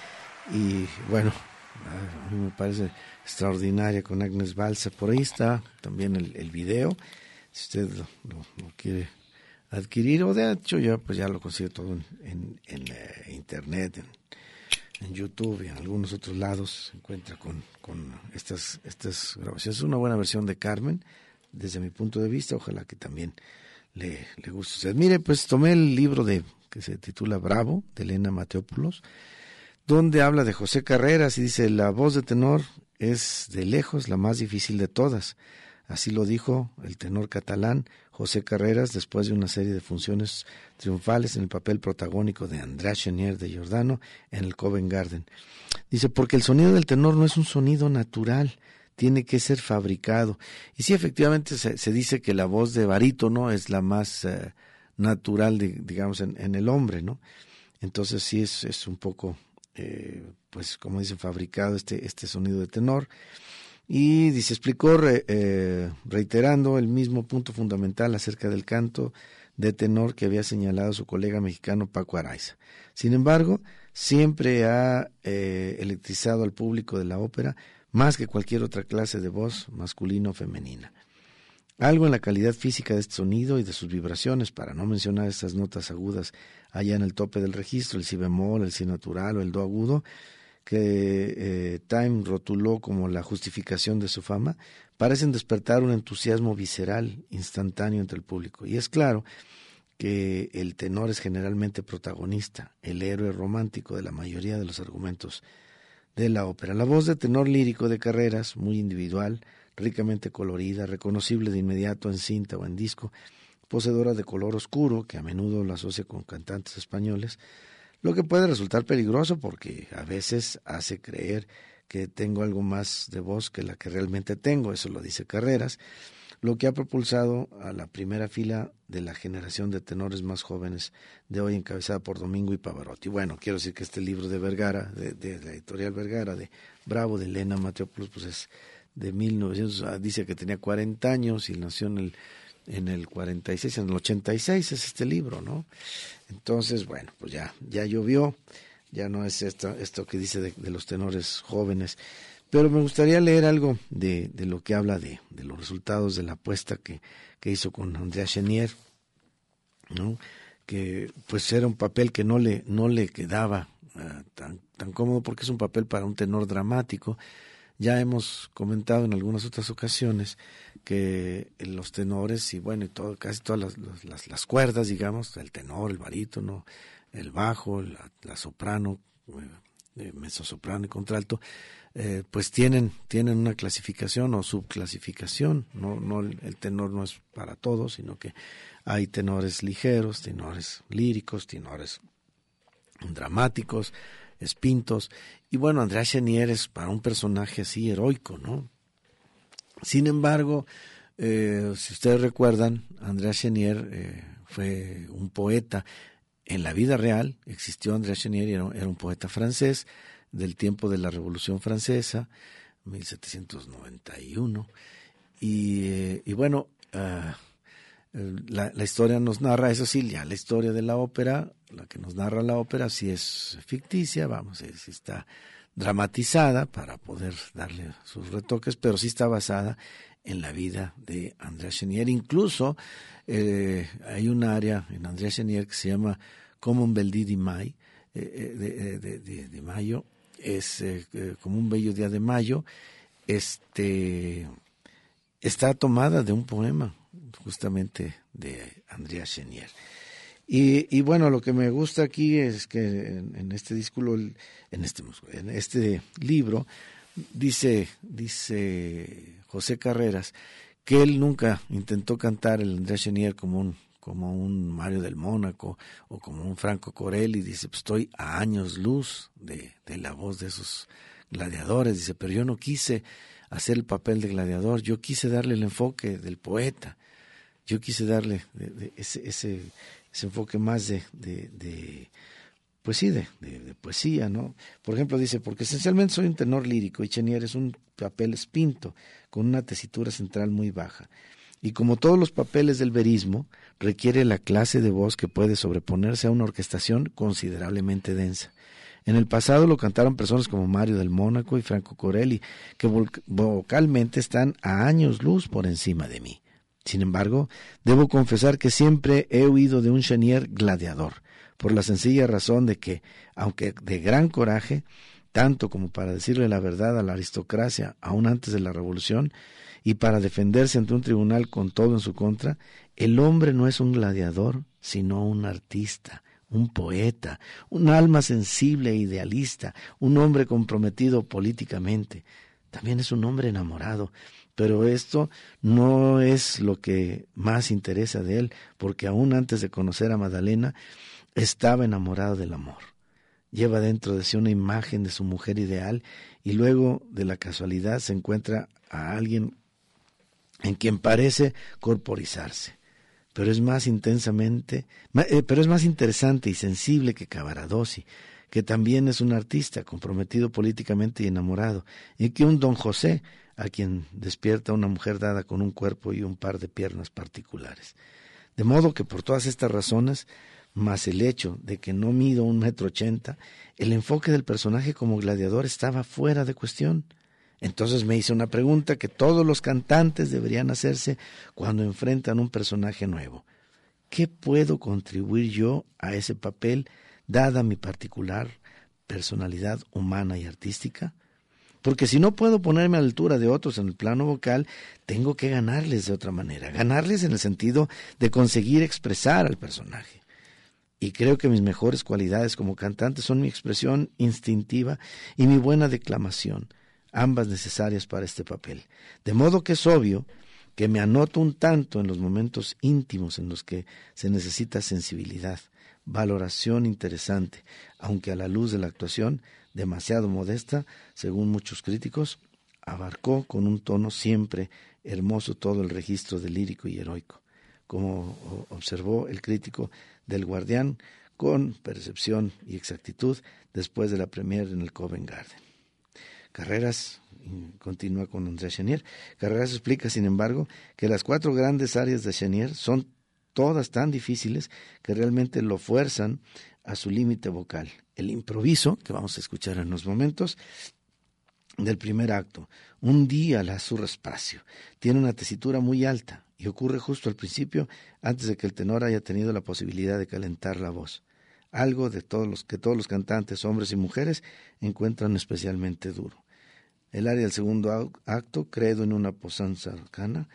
[SPEAKER 2] y bueno, a mí me parece extraordinaria con Agnes Balsa. Por ahí está también el, el video, si usted lo, lo, lo quiere adquirir, o de hecho ya pues ya lo consigue todo en, en, en eh, internet, en, en YouTube y en algunos otros lados se encuentra con, con estas, estas grabaciones. Es una buena versión de Carmen desde mi punto de vista, ojalá que también Le, le gusta a usted. Mire, pues tomé el libro de que se titula Bravo, de Elena Mateopoulos, donde habla de José Carreras y dice: la voz de tenor es de lejos la más difícil de todas. Así lo dijo el tenor catalán José Carreras después de una serie de funciones triunfales en el papel protagónico de András Chenier de Giordano en el Covent Garden. Dice, porque el sonido del tenor no es un sonido natural, tiene que ser fabricado. Y sí, efectivamente se, se dice que la voz de barítono es la más eh, natural, de, digamos, en, en el hombre, ¿no? Entonces sí es, es un poco, eh, pues como dicen, fabricado este, este sonido de tenor. Y dice, explicó re, eh, reiterando el mismo punto fundamental acerca del canto de tenor que había señalado su colega mexicano Paco Araiza. Sin embargo, siempre ha eh, electrizado al público de la ópera más que cualquier otra clase de voz, masculina o femenina. Algo en la calidad física de este sonido y de sus vibraciones, para no mencionar estas notas agudas allá en el tope del registro, el si bemol, el si natural o el do agudo, que eh, Time rotuló como la justificación de su fama, parecen despertar un entusiasmo visceral instantáneo entre el público. Y es claro que el tenor es generalmente protagonista, el héroe romántico de la mayoría de los argumentos de la ópera. La voz de tenor lírico de Carreras, muy individual, ricamente colorida, reconocible de inmediato en cinta o en disco, poseedora de color oscuro, que a menudo la asocia con cantantes españoles, lo que puede resultar peligroso porque a veces hace creer que tengo algo más de voz que la que realmente tengo, eso lo dice Carreras, lo que ha propulsado a la primera fila de la generación de tenores más jóvenes de hoy, encabezada por Domingo y Pavarotti. Bueno, quiero decir que este libro de Vergara, de, de la editorial Vergara, de Bravo, de Elena Mateopoulos, pues es de mil novecientos, dice que tenía cuarenta años y nació en el, en el cuarenta y seis, en el ochenta y seis es este libro, ¿no? Entonces, bueno, pues ya, ya llovió, ya no es esto, esto que dice de, de los tenores jóvenes. Pero me gustaría leer algo de, de lo que habla de, de los resultados de la apuesta que, que hizo con András Chenier, ¿no? Que pues era un papel que no le, no le quedaba uh, tan, tan cómodo porque es un papel para un tenor dramático. Ya hemos comentado en algunas otras ocasiones que los tenores y bueno, y todo, casi todas las, las, las cuerdas, digamos, el tenor, el barítono, el bajo, la, la soprano, eh, mezzosoprano y contralto, Eh, pues tienen tienen una clasificación o subclasificación, no no el, el tenor no es para todos, sino que hay tenores ligeros, tenores líricos, tenores dramáticos, espintos, y bueno, András Chenier es para un personaje así heroico, ¿no? Sin embargo, eh, si ustedes recuerdan, András Chenier eh, fue un poeta. En la vida real existió András Chenier y era, era un poeta francés del tiempo de la Revolución Francesa, mil setecientos noventa y uno, y, eh, y bueno, uh, la, la historia nos narra, eso sí, ya la historia de la ópera, la que nos narra la ópera, sí es ficticia, vamos, sí está dramatizada para poder darle sus retoques, pero sí está basada en la vida de András Chenier. Incluso eh, hay un área en András Chenier que se llama como un bel día de, may, eh, de, de, de, de mayo, es eh, como un bello día de mayo, este, está tomada de un poema justamente de Andrea Chenier. Y, y bueno, lo que me gusta aquí es que en, en este disco, en este, en este libro, dice, dice José Carreras que él nunca intentó cantar el Andrea Chenier como un, como un Mario del Mónaco o como un Franco Corelli. Dice, pues estoy a años luz de, de la voz de esos gladiadores. Dice, pero yo no quise hacer el papel de gladiador, yo quise darle el enfoque del poeta, yo quise darle de, de ese, ese, ese enfoque más de, de, de pues sí, de, de, de poesía, ¿no? Por ejemplo, dice, porque esencialmente soy un tenor lírico y Chenier es un papel espinto, con una tesitura central muy baja. Y como todos los papeles del verismo, requiere la clase de voz que puede sobreponerse a una orquestación considerablemente densa. En el pasado lo cantaron personas como Mario del Mónaco y Franco Corelli, que vocalmente están a años luz por encima de mí. Sin embargo, debo confesar que siempre he oído de un Chenier gladiador, por la sencilla razón de que, aunque de gran coraje, tanto como para decirle la verdad a la aristocracia aún antes de la Revolución, y para defenderse ante un tribunal con todo en su contra, el hombre no es un gladiador, sino un artista, un poeta, un alma sensible e idealista, un hombre comprometido políticamente. También es un hombre enamorado, pero esto no es lo que más interesa de él, porque aún antes de conocer a Madalena, estaba enamorado del amor. Lleva dentro de sí una imagen de su mujer ideal y luego de la casualidad se encuentra a alguien en quien parece corporizarse, pero es más intensamente, eh, pero es más interesante y sensible que Cavaradossi, que también es un artista comprometido políticamente y enamorado, y que un Don José, a quien despierta una mujer dada con un cuerpo y un par de piernas particulares. De modo que por todas estas razones, más el hecho de que no mido un metro ochenta, el enfoque del personaje como gladiador estaba fuera de cuestión. Entonces me hice una pregunta que todos los cantantes deberían hacerse cuando enfrentan un personaje nuevo. ¿Qué puedo contribuir yo a ese papel, dada mi particular personalidad humana y artística? Porque si no puedo ponerme a la altura de otros en el plano vocal, tengo que ganarles de otra manera, ganarles en el sentido de conseguir expresar al personaje. Y creo que mis mejores cualidades como cantante son mi expresión instintiva y mi buena declamación, ambas necesarias para este papel. De modo que es obvio que me anoto un tanto en los momentos íntimos en los que se necesita sensibilidad, valoración interesante, aunque a la luz de la actuación, demasiado modesta, según muchos críticos, abarcó con un tono siempre hermoso todo el registro de lírico y heroico, como observó el crítico del Guardián con percepción y exactitud después de la premier en el Covent Garden. Carreras, continúa con Andrea Chenier, Carreras explica, sin embargo, que las cuatro grandes áreas de Chenier son todas tan difíciles que realmente lo fuerzan a su límite vocal. El improviso, que vamos a escuchar en unos momentos, del primer acto, un día la surraspacio, tiene una tesitura muy alta y ocurre justo al principio, antes de que el tenor haya tenido la posibilidad de calentar la voz. Algo de todos los que todos los cantantes, hombres y mujeres, encuentran especialmente duro. El área del segundo acto, Credo en una posanza arcana,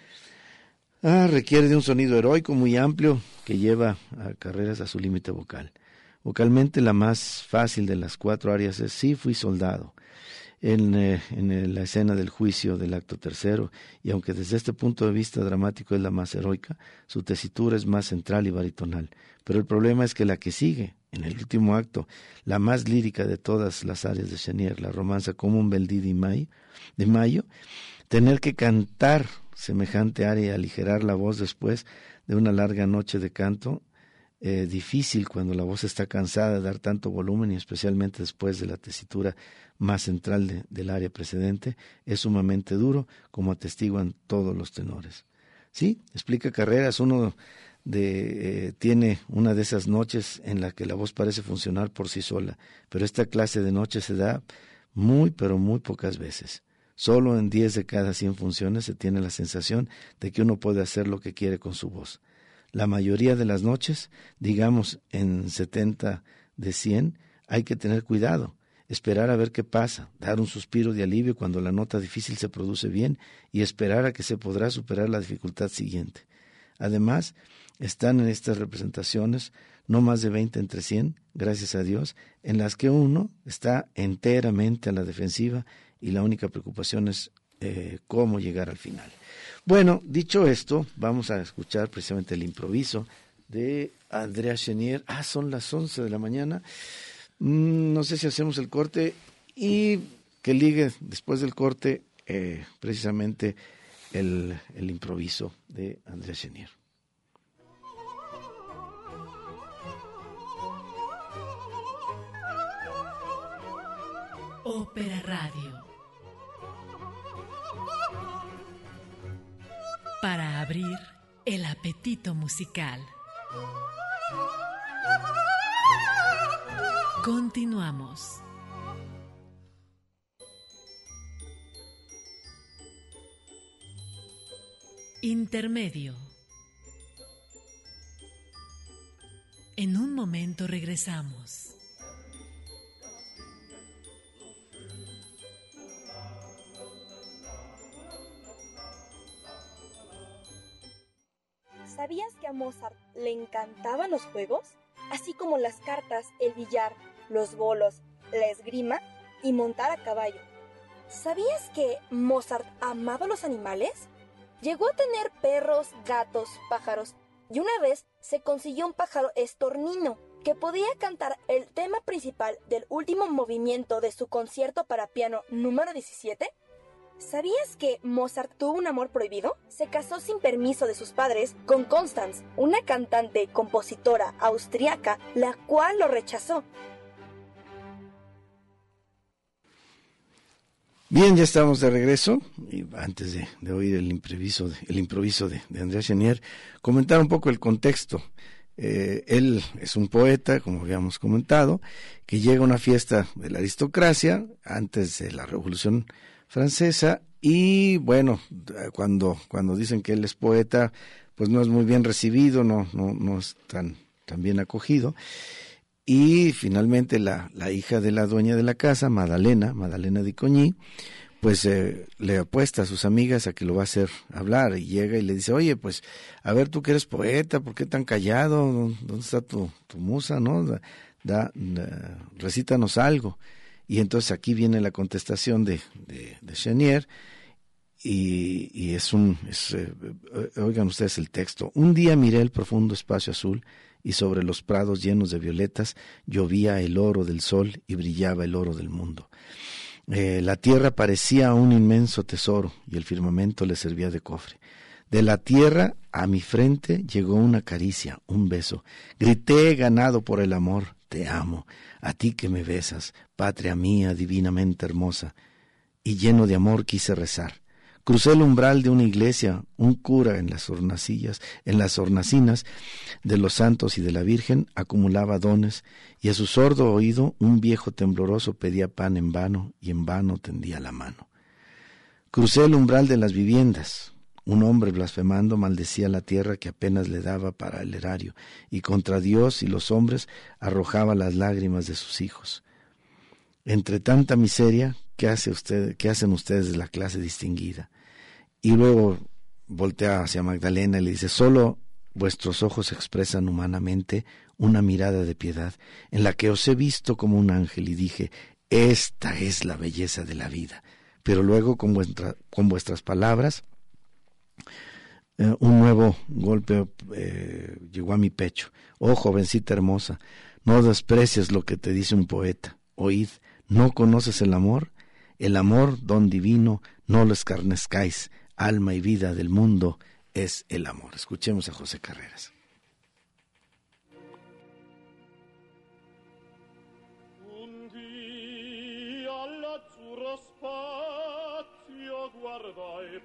[SPEAKER 2] ah, requiere de un sonido heroico muy amplio que lleva a Carreras a su límite vocal. Vocalmente la más fácil de las cuatro áreas es Sí fui soldado, en, eh, en la escena del juicio del acto tercero, y aunque desde este punto de vista dramático es la más heroica, su tesitura es más central y baritonal. Pero el problema es que la que sigue, en el último acto, la más lírica de todas las áreas de Chenier, la romanza como un bel día de mayo, de mayo, tener que cantar semejante área y aligerar la voz después de una larga noche de canto, eh, difícil cuando la voz está cansada de dar tanto volumen y especialmente después de la tesitura más central de, del área precedente, es sumamente duro, como atestiguan todos los tenores. Sí, explica Carreras, uno de, eh, tiene una de esas noches en la que la voz parece funcionar por sí sola, pero esta clase de noche se da muy, pero muy pocas veces. Solo en diez de cada cien funciones se tiene la sensación de que uno puede hacer lo que quiere con su voz. La mayoría de las noches, digamos en setenta de cien, hay que tener cuidado, esperar a ver qué pasa, dar un suspiro de alivio cuando la nota difícil se produce bien y esperar a que se podrá superar la dificultad siguiente. Además, están en estas representaciones no más de veinte entre cien, gracias a Dios, en las que uno está enteramente a la defensiva y la única preocupación es eh, cómo llegar al final. Bueno, dicho esto, vamos a escuchar precisamente el improviso de Andrea Chenier. Ah, son las once de la mañana. Mm, no sé si hacemos el corte y que ligue después del corte eh, precisamente el, el improviso de Andrea Chenier.
[SPEAKER 1] Ópera Radio. Para abrir el apetito musical. Continuamos. Intermedio. En un momento regresamos.
[SPEAKER 4] ¿Sabías que a Mozart le encantaban los juegos? Así como las cartas, el billar, los bolos, la esgrima y montar a caballo. ¿Sabías que Mozart amaba los animales? Llegó a tener perros, gatos, pájaros, y una vez se consiguió un pájaro estornino que podía cantar el tema principal del último movimiento de su concierto para piano número diecisiete. ¿Sabías que Mozart tuvo un amor prohibido? Se casó sin permiso de sus padres con Constanze, una cantante y compositora austriaca, la cual lo rechazó.
[SPEAKER 2] Bien, ya estamos de regreso y antes de, de oír el improviso, de, el improviso de, de Andrea Chenier, comentar un poco el contexto. Eh, él es un poeta, como habíamos comentado, que llega a una fiesta de la aristocracia antes de la Revolución Francesa y bueno, cuando cuando dicen que él es poeta, pues no es muy bien recibido, no no no es tan tan bien acogido. Y finalmente la, la hija de la dueña de la casa, Madalena, Madalena di Cogni, pues eh, le apuesta a sus amigas a que lo va a hacer hablar y llega y le dice, oye, pues a ver tú que eres poeta, ¿por qué tan callado? ¿Dónde está tu, tu musa, no? Da, da, da, recítanos algo. Y entonces aquí viene la contestación de, de, de Chenier y, y es un, es, eh, oigan ustedes el texto. Un día miré el profundo espacio azul y sobre los prados llenos de violetas llovía el oro del sol y brillaba el oro del mundo. Eh, la tierra parecía un inmenso tesoro y el firmamento le servía de cofre. De la tierra a mi frente llegó una caricia, un beso. Grité ganado por el amor, te amo, a ti que me besas, patria mía divinamente hermosa. Y lleno de amor quise rezar. Crucé el umbral de una iglesia, un cura en las hornacillas, en las hornacinas de los santos y de la Virgen acumulaba dones, y a su sordo oído un viejo tembloroso pedía pan en vano y en vano tendía la mano. Crucé el umbral de las viviendas. Un hombre blasfemando maldecía la tierra que apenas le daba para el erario, y contra Dios y los hombres arrojaba las lágrimas de sus hijos. Entre tanta miseria, ¿qué hace usted, qué hacen ustedes de la clase distinguida? Y luego voltea hacia Magdalena y le dice, solo vuestros ojos expresan humanamente una mirada de piedad, en la que os he visto como un ángel y dije, esta es la belleza de la vida. Pero luego con, vuestra, con vuestras palabras, eh, un nuevo golpe eh, llegó a mi pecho. Oh, jovencita hermosa, no desprecies lo que te dice un poeta. Oíd, ¿no conoces el amor? El amor, don divino, no lo escarnezcáis. Alma y vida del mundo es el amor. Escuchemos a José Carreras.
[SPEAKER 5] Un día l'azzurro spazio guardai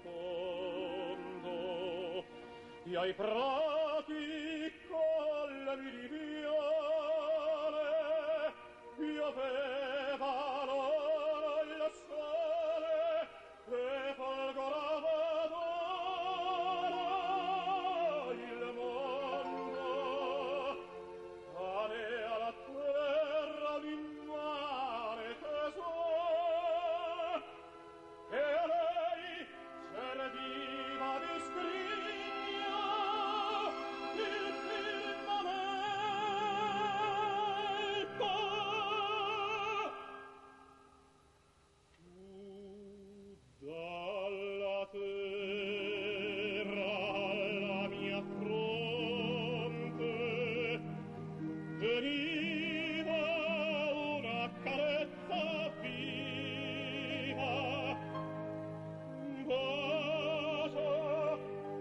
[SPEAKER 5] profondo e ai prati colmi di viole piovevano il sole e folgorava d'oro il mondo. veniva una carezza viva, un bacio,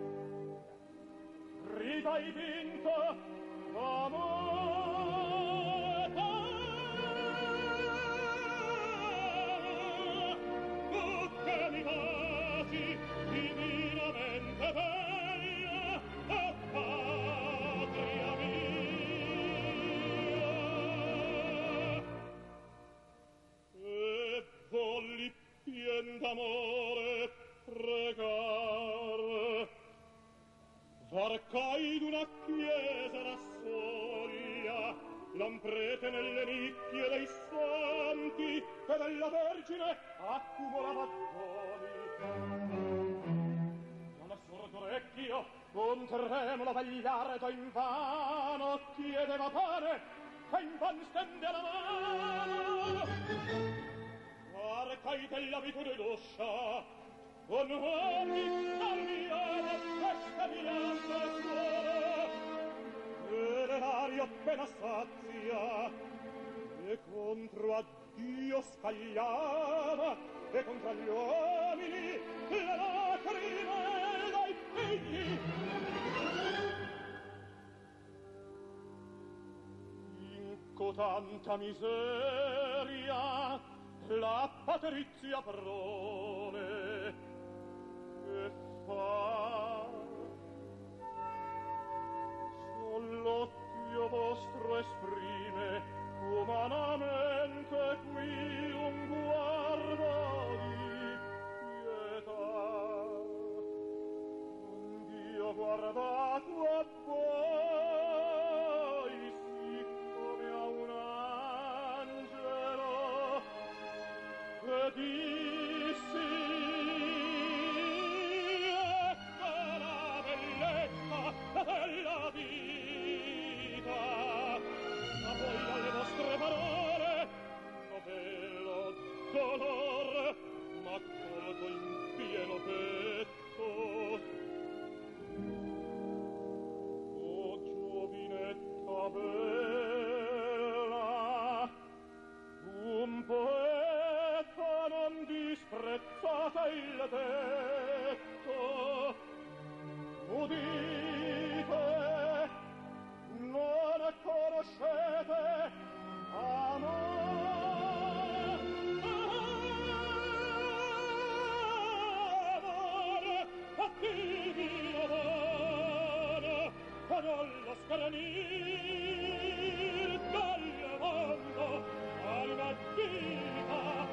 [SPEAKER 5] rida hai vinto, amore, tu che mi baci divinamente bella, oh patria mia, e volli pien d'amore pregar, varcai d'una chiesa la soglia, lamprete nelle nicchie dei santi e della Vergine accumulava doni. Non a sordo orecchio un tremulo vegliardo invano chiedeva pane e invan stende la mano. Varcai dell'abitudine d'uscia con ogni cambiava questa miranda suora e l'erario appena sazia e contro a Dio scagliava e contro gli uomini le lacrime dai figli. In cotanta miseria la patrizia prone che fa l'occhio vostro esprime umanamente qui un guardo di pietà. Dio guardato a voi siccome a un angelo e dissi ecco la bellezza della vita, ma poi dalle vostre parole novello dolor m'ha colto in pieno petto. O giovinetta bella, un poeta non disprezzate il detto, udite, non conoscete amor, amor, divino dono, non lo sgranir dal mondo alla vita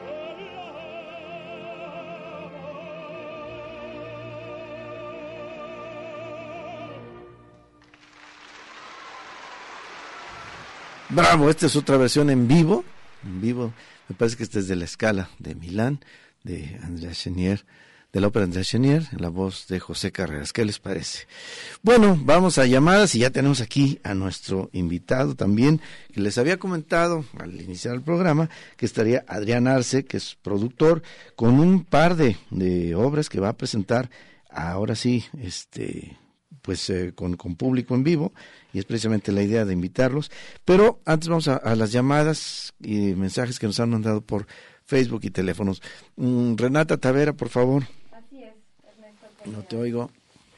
[SPEAKER 2] Bravo, esta es otra versión en vivo, en vivo, me parece que esta es de la Scala de Milán, de Andrea Chenier, de la ópera Andrea Chenier, en la voz de José Carreras. ¿Qué les parece? Bueno, vamos a llamadas y ya tenemos aquí a nuestro invitado también, que les había comentado al iniciar el programa que estaría Adrián Arce, que es productor, con un par de, de obras que va a presentar ahora sí, este... pues eh, con, con público en vivo, y es precisamente la idea de invitarlos. Pero antes vamos a, a las llamadas y mensajes que nos han mandado por Facebook y teléfonos. Mm, Renata Tavera, por favor.
[SPEAKER 6] Así es, Ernesto.
[SPEAKER 2] No te oigo.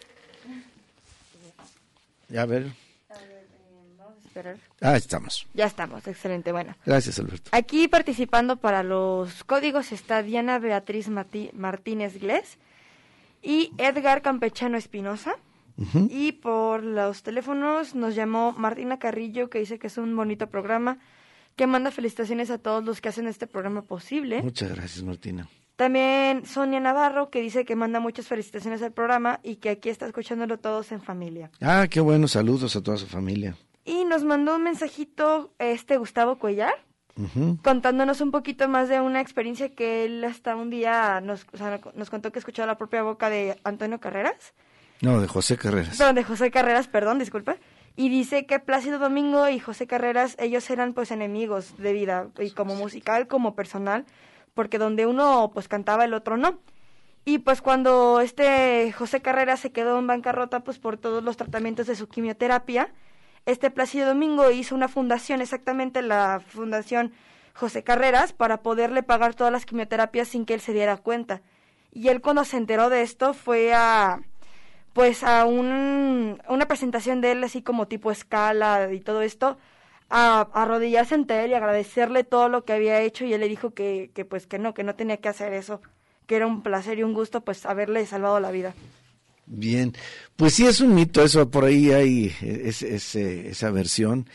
[SPEAKER 2] Ya, a ver.
[SPEAKER 6] A ver, eh, vamos a esperar.
[SPEAKER 2] Ah, estamos.
[SPEAKER 6] Ya estamos, excelente, bueno.
[SPEAKER 2] Gracias, Alberto.
[SPEAKER 6] Aquí participando para los códigos está Diana Beatriz Mati- Martínez Glés y Edgar Campechano Espinosa.
[SPEAKER 2] Uh-huh.
[SPEAKER 6] Y por los teléfonos nos llamó Martina Carrillo, que dice que es un bonito programa, que manda felicitaciones a todos los que hacen este programa posible.
[SPEAKER 2] Muchas gracias, Martina.
[SPEAKER 6] También Sonia Navarro, que dice que manda muchas felicitaciones al programa y que aquí está escuchándolo todos en familia.
[SPEAKER 2] Ah, qué bueno, saludos a toda su familia.
[SPEAKER 6] Y nos mandó un mensajito este Gustavo Cuellar,
[SPEAKER 2] Uh-huh.
[SPEAKER 6] contándonos un poquito más de una experiencia que él hasta un día nos, o sea, nos contó que escuchó la propia boca de Antonio Carreras.
[SPEAKER 2] No, de José Carreras.
[SPEAKER 6] Perdón, de José Carreras, perdón, disculpa. Y dice que Plácido Domingo y José Carreras, ellos eran pues enemigos de vida, y como musical, como personal, porque donde uno pues cantaba, el otro no. Y pues cuando este José Carreras se quedó en bancarrota pues por todos los tratamientos de su quimioterapia, este Plácido Domingo hizo una fundación, exactamente la Fundación José Carreras, para poderle pagar todas las quimioterapias sin que él se diera cuenta. Y él, cuando se enteró de esto, fue a pues a un, una presentación de él así como tipo escala y todo esto, a, a arrodillarse ante él y agradecerle todo lo que había hecho, y él le dijo que, que pues que no, que no tenía que hacer eso, que era un placer y un gusto pues haberle salvado la vida.
[SPEAKER 2] Bien, pues sí es un mito eso, por ahí hay ese, ese, esa versión,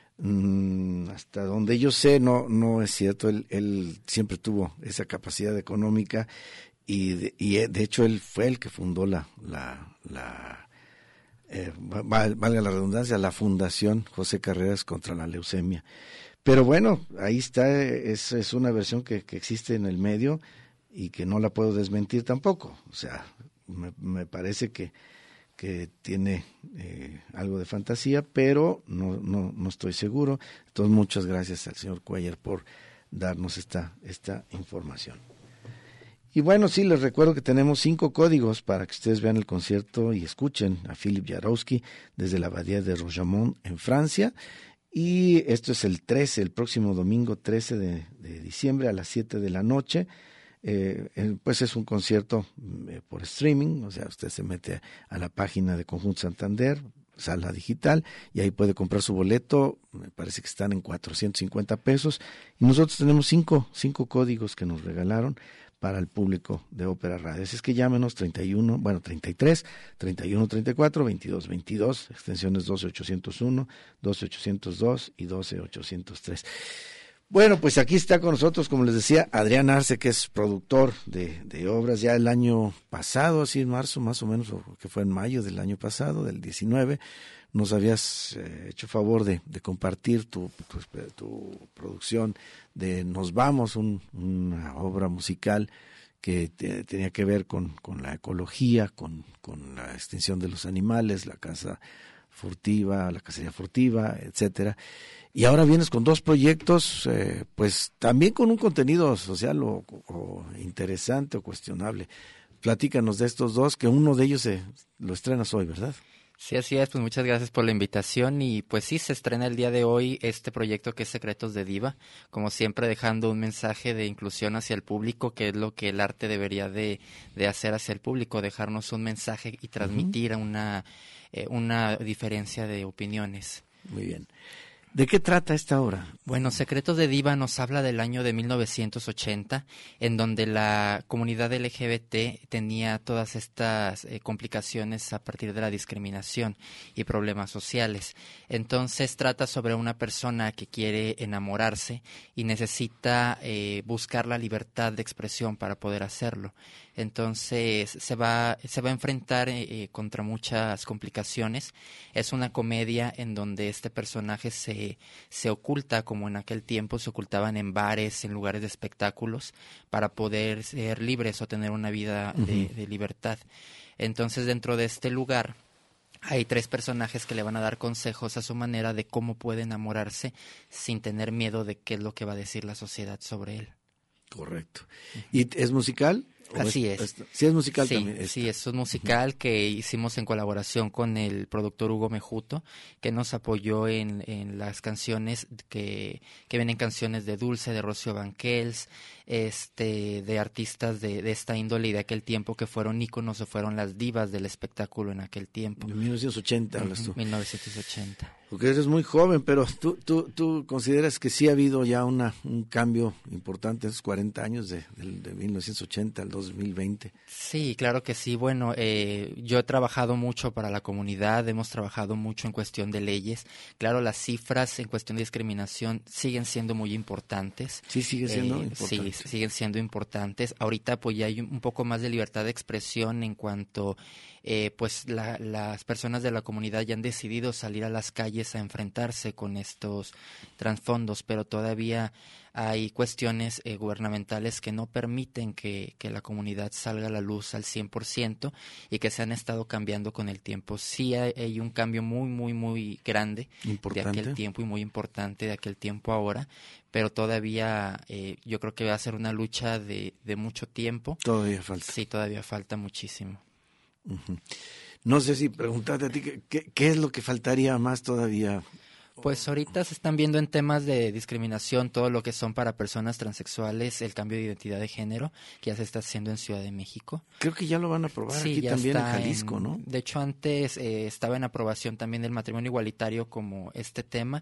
[SPEAKER 2] mm, hasta donde yo sé no no es cierto, él, él siempre tuvo esa capacidad económica y de, y de hecho él fue el que fundó la, la, la eh, valga la redundancia, la Fundación José Carreras contra la leucemia. Pero bueno, ahí está, es, es una versión que, que existe en el medio y que no la puedo desmentir tampoco, o sea, Me, me parece que, que tiene eh, algo de fantasía, pero no, no, no estoy seguro. Entonces, muchas gracias al señor Cuellar por darnos esta, esta información. Y bueno, sí, les recuerdo que tenemos cinco códigos para que ustedes vean el concierto y escuchen a Philippe Jaroussky desde la abadía de Rogemont en Francia. Y esto es el trece, el próximo domingo trece de, de diciembre a las siete de la noche. Eh, pues es un concierto eh, por streaming, o sea, usted se mete a la página de Conjunto Santander, sala digital, y ahí puede comprar su boleto. Me parece que están en cuatrocientos cincuenta pesos, y nosotros tenemos cinco, cinco códigos que nos regalaron para el público de Ópera Radio. Así es que llámenos treinta y uno, bueno, treinta y tres, treinta y uno, treinta y cuatro, veintidós, veintidós, extensiones doce ochocientos uno, doce ochocientos dos y doce ochocientos tres. Bueno, pues aquí está con nosotros, como les decía, Adrián Arce, que es productor de, de obras ya el año pasado, así en marzo más o menos, o que fue en mayo del año pasado, del diecinueve, nos habías eh, hecho favor de, de compartir tu, tu, tu producción de Nos Vamos, un, una obra musical que te, tenía que ver con, con la ecología, con, con la extinción de los animales, la caza furtiva, la cacería furtiva, etcétera. Y ahora vienes con dos proyectos, eh, pues también con un contenido social o, o interesante o cuestionable. Platícanos de estos dos, que uno de ellos se, lo estrenas hoy, ¿verdad?
[SPEAKER 7] Sí, así es, pues muchas gracias por la invitación y pues sí, se estrena el día de hoy este proyecto que es Secretos de Diva, como siempre dejando un mensaje de inclusión hacia el público, que es lo que el arte debería de, de hacer hacia el público, dejarnos un mensaje y transmitir uh-huh. una, eh, una diferencia de opiniones.
[SPEAKER 2] Muy bien. ¿De qué trata esta obra?
[SPEAKER 7] Bueno, Secretos de Diva nos habla del año de mil novecientos ochenta, en donde la comunidad L G B T tenía todas estas eh, complicaciones a partir de la discriminación y problemas sociales. Entonces trata sobre una persona que quiere enamorarse y necesita eh, buscar la libertad de expresión para poder hacerlo. Entonces se va se va a enfrentar eh, contra muchas complicaciones. Es una comedia en donde este personaje se, se oculta, como en aquel tiempo se ocultaban en bares, en lugares de espectáculos, para poder ser libres o tener una vida uh-huh. de, de libertad. Entonces dentro de este lugar hay tres personajes que le van a dar consejos a su manera de cómo puede enamorarse sin tener miedo de qué es lo que va a decir la sociedad sobre él.
[SPEAKER 2] Correcto. ¿Y es musical?
[SPEAKER 7] Así
[SPEAKER 2] es.
[SPEAKER 7] es.
[SPEAKER 2] Sí, es musical
[SPEAKER 7] sí,
[SPEAKER 2] también. Esta.
[SPEAKER 7] Sí, es un musical uh-huh. que hicimos en colaboración con el productor Hugo Mejuto, que nos apoyó en, en las canciones, que, que vienen canciones de Dulce, de Rocío Banquels, este, de artistas de, de esta índole y de aquel tiempo que fueron íconos o fueron las divas del espectáculo en aquel tiempo.
[SPEAKER 2] En mil novecientos ochenta, hablas tú.
[SPEAKER 7] mil novecientos ochenta.
[SPEAKER 2] Porque eres muy joven, pero tú, tú, tú consideras que sí ha habido ya una, un cambio importante en esos cuarenta años de, de, de mil novecientos ochenta al dos mil veinte.
[SPEAKER 7] Sí, claro que sí. Bueno, eh, yo he trabajado mucho para la comunidad, hemos trabajado mucho en cuestión de leyes. Claro, las cifras en cuestión de discriminación siguen siendo muy importantes.
[SPEAKER 2] Sí, sigue siendo
[SPEAKER 7] eh,
[SPEAKER 2] importante.
[SPEAKER 7] Sí, siguen siendo importantes. Ahorita pues ya hay un poco más de libertad de expresión en cuanto eh, pues la, las personas de la comunidad ya han decidido salir a las calles a enfrentarse con estos trasfondos, pero todavía hay cuestiones eh, gubernamentales que no permiten que, que la comunidad salga a la luz al cien por ciento y que se han estado cambiando con el tiempo. Sí hay, hay un cambio muy, muy, muy grande
[SPEAKER 2] importante.
[SPEAKER 7] de aquel tiempo y muy importante de aquel tiempo ahora, pero todavía eh, yo creo que va a ser una lucha de, de mucho tiempo.
[SPEAKER 2] Todavía falta.
[SPEAKER 7] Sí, todavía falta muchísimo.
[SPEAKER 2] Uh-huh. No sé si preguntarte a ti, ¿qué, qué, qué es lo que faltaría más todavía?
[SPEAKER 7] Pues ahorita se están viendo en temas de discriminación todo lo que son para personas transexuales, el cambio de identidad de género, que ya se está haciendo en Ciudad de México.
[SPEAKER 2] Creo que ya lo van a aprobar
[SPEAKER 7] Sí,
[SPEAKER 2] aquí
[SPEAKER 7] ya
[SPEAKER 2] también en
[SPEAKER 7] está
[SPEAKER 2] Jalisco,
[SPEAKER 7] en-
[SPEAKER 2] ¿no?
[SPEAKER 7] De hecho, antes eh, estaba en aprobación también del matrimonio igualitario como este tema.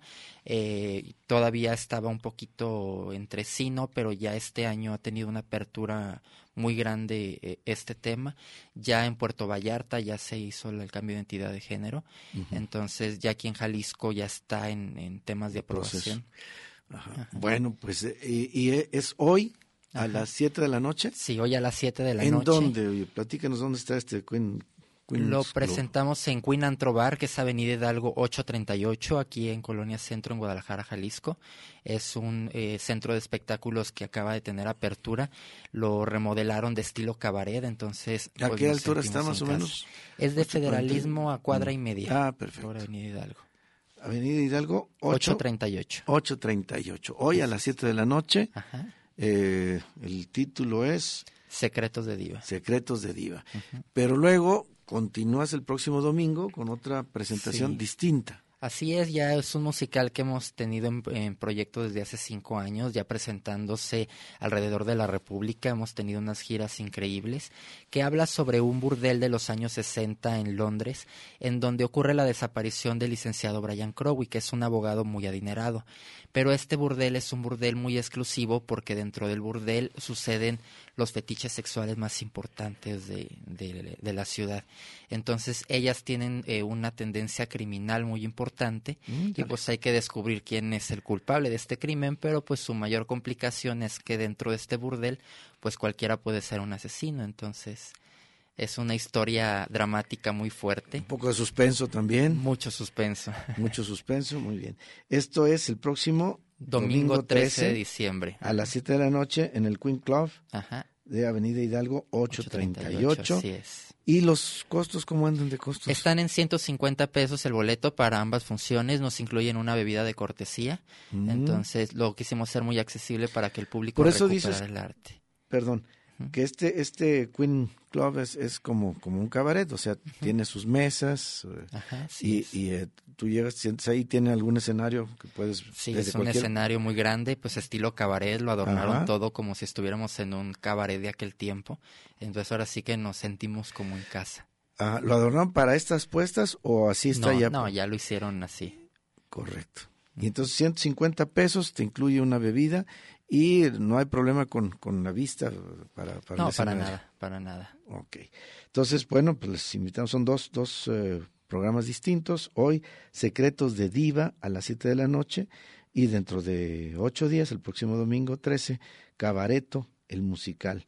[SPEAKER 7] Eh, todavía estaba un poquito entre sí, ¿no? Pero ya este año ha tenido una apertura muy grande eh, este tema. Ya en Puerto Vallarta ya se hizo el cambio de identidad de género.
[SPEAKER 2] Ujú.
[SPEAKER 7] Entonces, ya aquí en Jalisco ya está en, en temas de
[SPEAKER 2] Proceso.
[SPEAKER 7] aprobación.
[SPEAKER 2] Ajá. Bueno, pues, eh, y, y es hoy a
[SPEAKER 7] Ajá.
[SPEAKER 2] las siete de la noche.
[SPEAKER 7] Sí, hoy a las siete de la
[SPEAKER 2] ¿En
[SPEAKER 7] noche.
[SPEAKER 2] dónde? Oye, platícanos dónde está este Queen. Queen's
[SPEAKER 7] Lo
[SPEAKER 2] Club?
[SPEAKER 7] presentamos en Queen Antro Bar, que es Avenida Hidalgo ochocientos treinta y ocho, aquí en Colonia Centro, en Guadalajara, Jalisco. Es un eh, centro de espectáculos que acaba de tener apertura. Lo remodelaron de estilo cabaret, entonces...
[SPEAKER 2] ¿A
[SPEAKER 7] pues,
[SPEAKER 2] qué
[SPEAKER 7] nos
[SPEAKER 2] altura
[SPEAKER 7] sentimos
[SPEAKER 2] está
[SPEAKER 7] en
[SPEAKER 2] más o
[SPEAKER 7] casa.
[SPEAKER 2] menos?
[SPEAKER 7] Es de
[SPEAKER 2] ocho cuarenta.
[SPEAKER 7] Federalismo a cuadra y
[SPEAKER 2] Mm.
[SPEAKER 7] media.
[SPEAKER 2] Ah, perfecto.
[SPEAKER 7] Por Avenida Hidalgo.
[SPEAKER 2] Avenida Hidalgo ocho
[SPEAKER 7] ochocientos treinta y ocho.
[SPEAKER 2] ochocientos treinta y ocho. Hoy a las siete de la noche.
[SPEAKER 7] Ajá.
[SPEAKER 2] Eh, el título es
[SPEAKER 7] Secretos de Diva.
[SPEAKER 2] Secretos de Diva. Pero luego continúas el próximo domingo con otra presentación
[SPEAKER 7] Sí.
[SPEAKER 2] distinta.
[SPEAKER 7] Así es, ya es un musical que hemos tenido en, en proyecto desde hace cinco años, ya presentándose alrededor de la República. Hemos tenido unas giras increíbles que habla sobre un burdel de los años sesenta en Londres, en donde ocurre la desaparición del licenciado Brian Crowley, que es un abogado muy adinerado. Pero este burdel es un burdel muy exclusivo porque dentro del burdel suceden los fetiches sexuales más importantes de, de, de la ciudad. Entonces ellas tienen eh, una tendencia criminal muy importante
[SPEAKER 2] Mm,
[SPEAKER 7] y
[SPEAKER 2] dale.
[SPEAKER 7] pues hay que descubrir quién es el culpable de este crimen, pero pues su mayor complicación es que dentro de este burdel pues cualquiera puede ser un asesino. Entonces es una historia dramática muy fuerte,
[SPEAKER 2] Un poco de suspenso también.
[SPEAKER 7] mucho suspenso.
[SPEAKER 2] Mucho suspenso, muy bien. Esto es el próximo
[SPEAKER 7] Domingo trece de diciembre.
[SPEAKER 2] a las siete de la noche en el Queen Club
[SPEAKER 7] Ajá.
[SPEAKER 2] de Avenida Hidalgo ochocientos treinta y ocho.
[SPEAKER 7] Así es.
[SPEAKER 2] ¿Y los costos cómo andan de costos?
[SPEAKER 7] Están en ciento cincuenta pesos el boleto para ambas funciones, nos incluyen una bebida de cortesía,
[SPEAKER 2] Mm.
[SPEAKER 7] entonces lo quisimos hacer muy accesible para que el público
[SPEAKER 2] Por eso
[SPEAKER 7] recuperara
[SPEAKER 2] dices-
[SPEAKER 7] el arte.
[SPEAKER 2] Perdón,
[SPEAKER 7] Ujú.
[SPEAKER 2] que este este Queen Club es, es como, como un cabaret, o sea, tiene sus mesas eh,
[SPEAKER 7] Ajá, sí
[SPEAKER 2] y,
[SPEAKER 7] es.
[SPEAKER 2] y eh, tú llegas, sientes ahí, tiene algún escenario que puedes...
[SPEAKER 7] Sí,
[SPEAKER 2] desde
[SPEAKER 7] es un
[SPEAKER 2] cualquier-
[SPEAKER 7] escenario muy grande, pues estilo cabaret, lo adornaron
[SPEAKER 2] Ajá.
[SPEAKER 7] todo como si estuviéramos en un cabaret de aquel tiempo, entonces ahora sí que nos sentimos como en casa.
[SPEAKER 2] Ah, ¿lo adornaron para estas puestas o así está
[SPEAKER 7] no,
[SPEAKER 2] ya?
[SPEAKER 7] no, ya lo hicieron así.
[SPEAKER 2] Correcto. Y entonces ciento cincuenta pesos te incluye una bebida y no hay problema con, con la vista para, para
[SPEAKER 7] No,
[SPEAKER 2] el
[SPEAKER 7] para
[SPEAKER 2] escenario.
[SPEAKER 7] nada, para nada.
[SPEAKER 2] Ok. Entonces, bueno, pues les invitamos, son dos, dos eh, programas distintos. Hoy, Secretos de Diva a las siete de la noche y dentro de ocho días, el próximo domingo trece, Cabareto, el musical.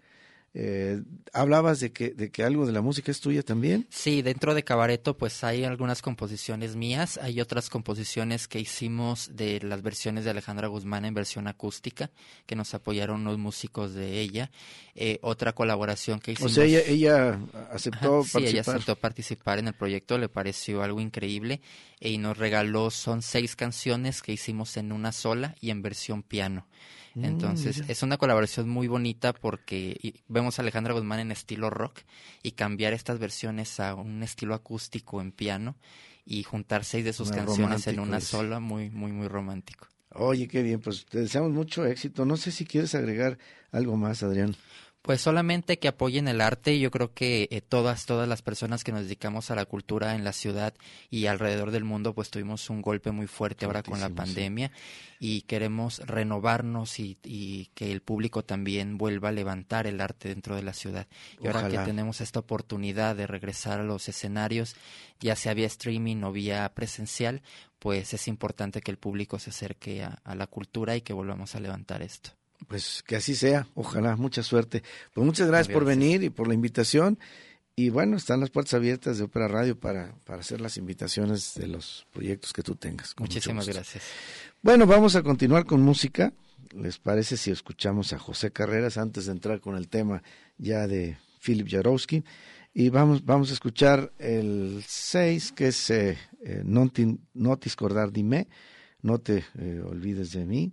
[SPEAKER 2] Eh, hablabas de que, de que algo de la música es tuya también.
[SPEAKER 7] Sí, dentro de Cabareto pues hay algunas composiciones mías, hay otras composiciones que hicimos de las versiones de Alejandra Guzmán en versión acústica, que nos apoyaron los músicos de ella, eh, otra colaboración que
[SPEAKER 2] O
[SPEAKER 7] hicimos...
[SPEAKER 2] sea, ella, ella aceptó
[SPEAKER 7] Ajá, sí, ella
[SPEAKER 2] participar.
[SPEAKER 7] aceptó participar en el proyecto, le pareció algo increíble y nos regaló, son seis canciones que hicimos en una sola y en versión piano.
[SPEAKER 2] Mm,
[SPEAKER 7] Entonces,
[SPEAKER 2] mira.
[SPEAKER 7] es una colaboración muy bonita porque y- vemos a Alejandra Guzmán en estilo rock y cambiar estas versiones a un estilo acústico en piano y juntar seis de sus
[SPEAKER 2] Muy
[SPEAKER 7] canciones en
[SPEAKER 2] romántico
[SPEAKER 7] una
[SPEAKER 2] ese.
[SPEAKER 7] sola, muy, muy, muy romántico.
[SPEAKER 2] Oye, qué bien, pues te deseamos mucho éxito. No sé si quieres agregar algo más, Adrián.
[SPEAKER 7] Pues solamente que apoyen el arte. Yo creo que eh, todas, todas las personas que nos dedicamos a la cultura en la ciudad y alrededor del mundo, pues tuvimos un golpe muy fuerte ahora con la
[SPEAKER 2] Fuertísimo, sí.
[SPEAKER 7] pandemia y queremos renovarnos y, y que el público también vuelva a levantar el arte dentro de la ciudad. Y ahora
[SPEAKER 2] Ojalá.
[SPEAKER 7] que tenemos esta oportunidad de regresar a los escenarios, ya sea vía streaming o vía presencial, pues es importante que el público se acerque a, a la cultura y que volvamos a levantar esto.
[SPEAKER 2] Pues que así sea, ojalá, mucha suerte. Pues muchas gracias, por
[SPEAKER 7] Gracias.
[SPEAKER 2] venir y por la invitación. Y bueno, están las puertas abiertas de Ópera Radio para, para hacer las invitaciones de los proyectos que tú tengas. Con mucho
[SPEAKER 7] Muchísimas
[SPEAKER 2] gusto.
[SPEAKER 7] gracias.
[SPEAKER 2] Bueno, vamos a continuar con música. ¿Les parece si escuchamos a José Carreras antes de entrar con el tema ya de Philip Jarowski? Y vamos, vamos a escuchar el seis, que es eh, eh, Non ti, no ti scordar di me, no te eh, olvides de mí.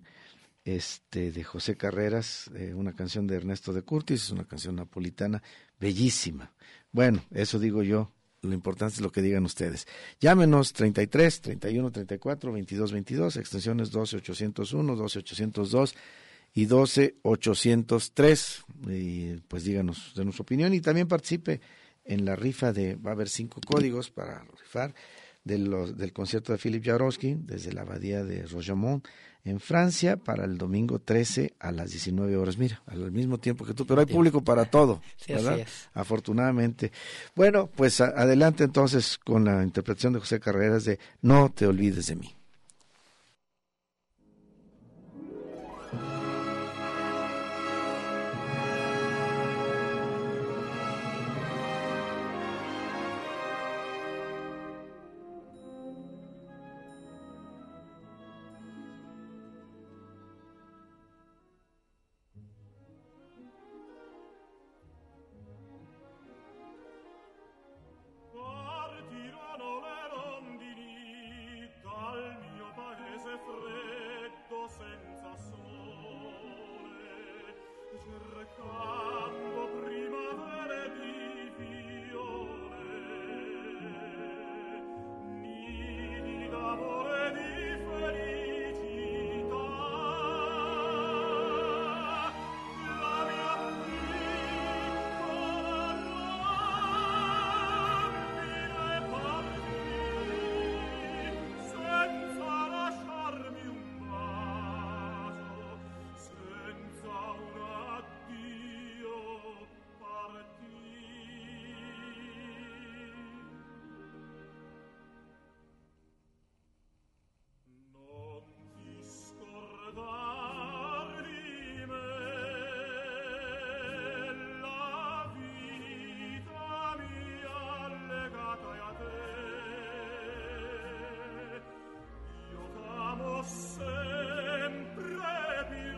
[SPEAKER 2] Este, de José Carreras, eh, una canción de Ernesto de Curtis, es una canción napolitana bellísima. Bueno, eso digo yo, lo importante es lo que digan ustedes. Llámenos treinta y tres, treinta y uno, treinta y cuatro, veintidós, veintidós, extensiones doce ochocientos uno, doce ochocientos dos y doce ochocientos tres. Y pues díganos, denos su opinión y también participe en la rifa de, va a haber cinco códigos para rifar de los, del concierto de Philippe Jaworski desde la abadía de Rogemont en Francia para el domingo trece a las diecinueve horas. Mira, al mismo tiempo que tú, pero hay público para todo,
[SPEAKER 7] sí,
[SPEAKER 2] ¿verdad?
[SPEAKER 7] así es.
[SPEAKER 2] Afortunadamente. Bueno, pues a, adelante entonces con la interpretación de José Carreras de No te olvides de mí.
[SPEAKER 5] Partirono le rondini dal mio paese freddo senza sole, cercando primavere di viole, nidi d'amore di felicità. La mia senza lasciarmi un bacio, senza un addio partì. Non ti scordar di me, la vita mia legata a te. Io t'amo sempre più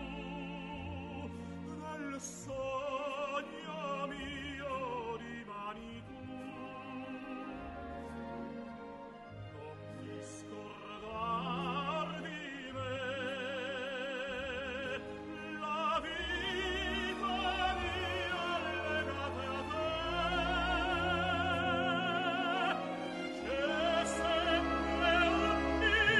[SPEAKER 5] del sogno mio rimani tu. Non ti scordar di me, la vita mia legata a te. C'è sempre un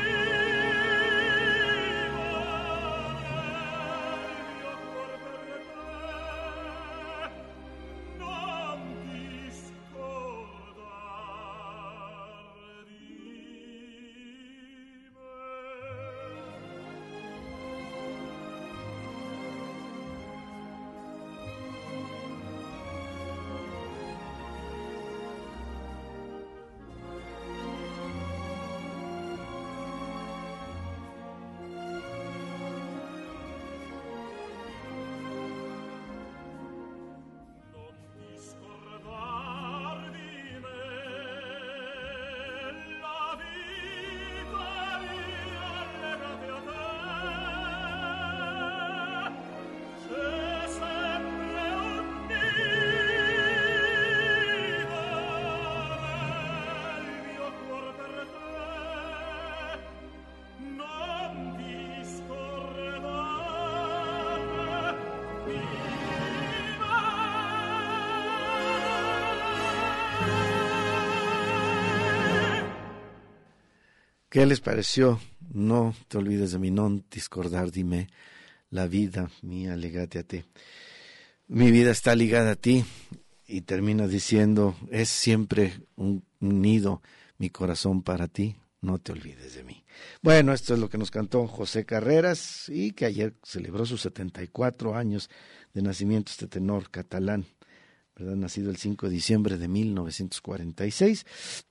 [SPEAKER 2] ¿Qué les pareció? No te olvides de mí, non discordar di me, la vida mía legate a ti. Mi vida está ligada a ti, y termina diciendo, es siempre un nido mi corazón para ti, no te olvides de mí. Bueno, esto es lo que nos cantó José Carreras, y que ayer celebró sus setenta y cuatro años de nacimiento, este tenor catalán, ¿verdad? Nacido el cinco de diciembre de mil novecientos cuarenta y seis.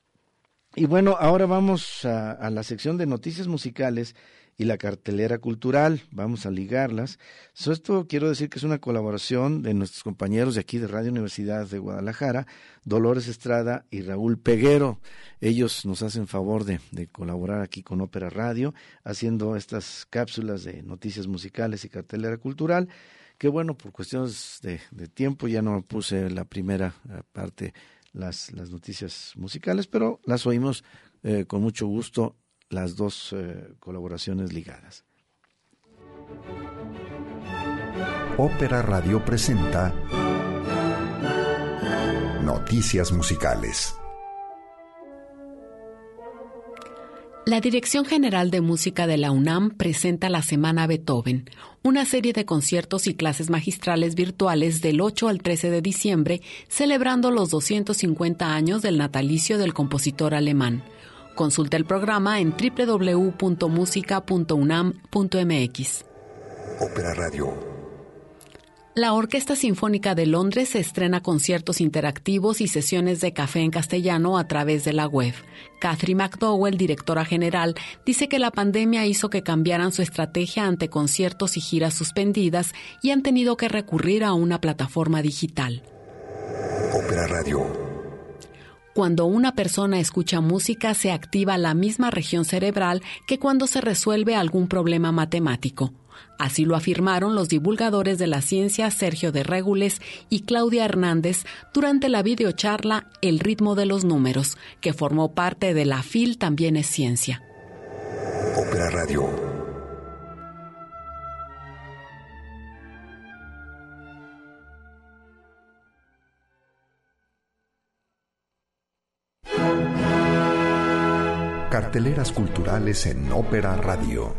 [SPEAKER 2] Y bueno, ahora vamos a, a la sección de noticias musicales y la cartelera cultural, vamos a ligarlas. So, esto quiero decir que es una colaboración de nuestros compañeros de aquí de Radio Universidad de Guadalajara, Dolores Estrada y Raúl Peguero. Ellos nos hacen favor de, de colaborar aquí con Ópera Radio, haciendo estas cápsulas de noticias musicales y cartelera cultural, que bueno, por cuestiones de, de tiempo ya no puse la primera parte, las, las noticias musicales, pero las oímos eh, con mucho gusto, las dos eh, colaboraciones ligadas.
[SPEAKER 8] Ópera Radio presenta Noticias Musicales.
[SPEAKER 1] La Dirección General de Música de la UNAM presenta la Semana Beethoven, una serie de conciertos y clases magistrales virtuales del ocho al trece de diciembre, celebrando los doscientos cincuenta años del natalicio del compositor alemán. Consulta el programa en doble u doble u doble u punto música punto unam punto m x.
[SPEAKER 8] Ópera Radio.
[SPEAKER 1] La Orquesta Sinfónica de Londres estrena conciertos interactivos y sesiones de café en castellano a través de la web. Catherine McDowell, directora general, dice que la pandemia hizo que cambiaran su estrategia ante conciertos y giras suspendidas y han tenido que recurrir a una plataforma digital.
[SPEAKER 8] Ópera Radio.
[SPEAKER 1] Cuando una persona escucha música, se activa la misma región cerebral que cuando se resuelve algún problema matemático. Así lo afirmaron los divulgadores de la ciencia Sergio de Régules y Claudia Hernández durante la videocharla El ritmo de los números, que formó parte de la F I L También es Ciencia.
[SPEAKER 8] Ópera Radio. Carteleras culturales en Ópera Radio.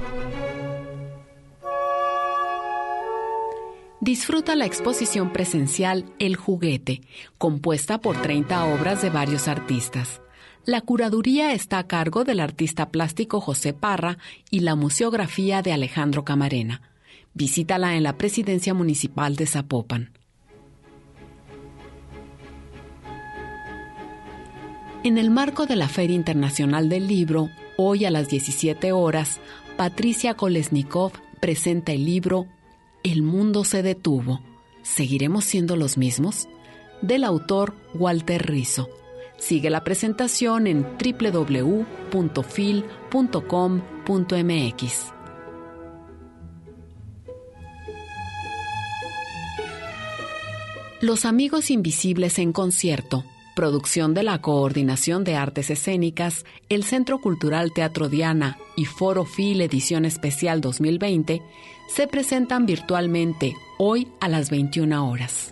[SPEAKER 1] Disfruta la exposición presencial El Juguete, compuesta por treinta obras de varios artistas. La curaduría está a cargo del artista plástico José Parra y la museografía de Alejandro Camarena. Visítala en la Presidencia Municipal de Zapopan. En el marco de la Feria Internacional del Libro, hoy a las diecisiete horas, Patricia Kolesnikov presenta el libro El mundo se detuvo. ¿Seguiremos siendo los mismos? Del autor Walter Rizzo. Sigue la presentación en doble u doble u doble u punto fil punto com punto m x. Los Amigos Invisibles en concierto, producción de la Coordinación de Artes Escénicas, el Centro Cultural Teatro Diana y Foro F I L Edición Especial dos mil veinte, se presentan virtualmente hoy a las veintiuna horas.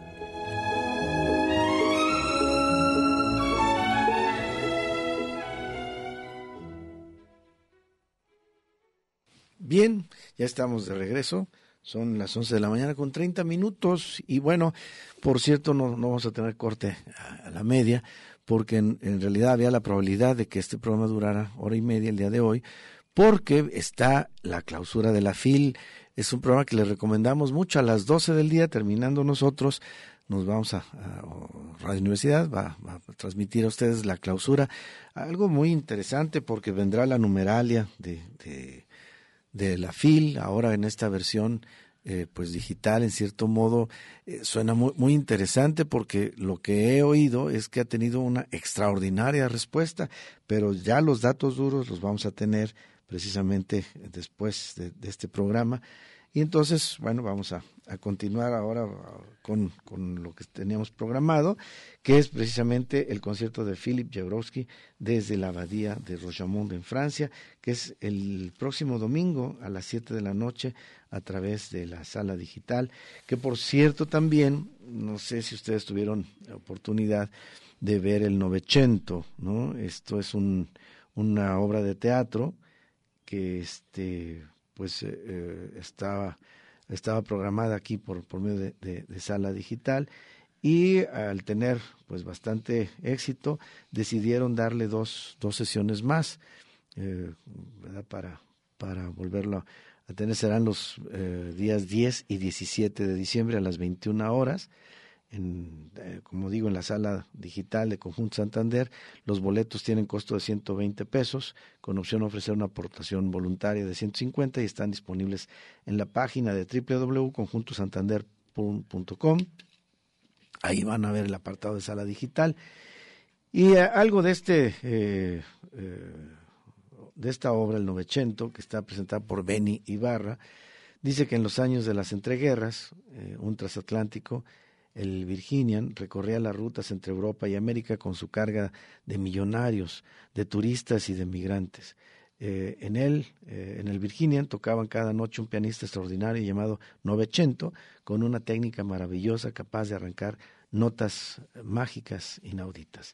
[SPEAKER 2] Bien, ya estamos de regreso. Son las once de la mañana con treinta minutos y bueno, por cierto, no, no vamos a tener corte a, a la media porque en, en realidad había la probabilidad de que este programa durara hora y media el día de hoy porque está la clausura de la F I L. Es un programa que les recomendamos mucho. A las doce del día, terminando nosotros, nos vamos a, a Radio Universidad, va, va a transmitir a ustedes la clausura. Algo muy interesante porque vendrá la numeralia de... de de la F I L, ahora en esta versión eh, pues digital, en cierto modo, eh, suena muy, muy interesante porque lo que he oído es que ha tenido una extraordinaria respuesta, pero ya los datos duros los vamos a tener precisamente después de, de este programa. Y entonces, bueno, vamos a, a continuar ahora con, con lo que teníamos programado, que es precisamente el concierto de Philippe Jaworski desde la abadía de Rochemont en Francia, que es el próximo domingo a las siete de la noche a través de la sala digital, que por cierto también, no sé si ustedes tuvieron la oportunidad de ver el Novecento, ¿no? Esto es un, una obra de teatro que este... pues eh, estaba estaba programada aquí por por medio de, de, de sala digital y al tener pues bastante éxito decidieron darle dos dos sesiones más, eh, ¿verdad? para para volverlo a tener. Serán los eh, días diez y diecisiete de diciembre a las veintiuna horas. En, eh, como digo, en la sala digital de Conjunto Santander. Los boletos tienen costo de ciento veinte pesos, con opción a ofrecer una aportación voluntaria de ciento cincuenta y están disponibles en la página de doble u doble u doble u punto conjunto santander punto com. Ahí van a ver el apartado de sala digital. Y eh, algo de este eh, eh, de esta obra, el Novecento, que está presentada por Benny Ibarra, dice que en los años de las entreguerras, eh, un transatlántico, el Virginian, recorría las rutas entre Europa y América con su carga de millonarios, de turistas y de migrantes. Eh, en él, eh, en el Virginian, tocaban cada noche un pianista extraordinario llamado Novecento, con una técnica maravillosa capaz de arrancar notas mágicas inauditas.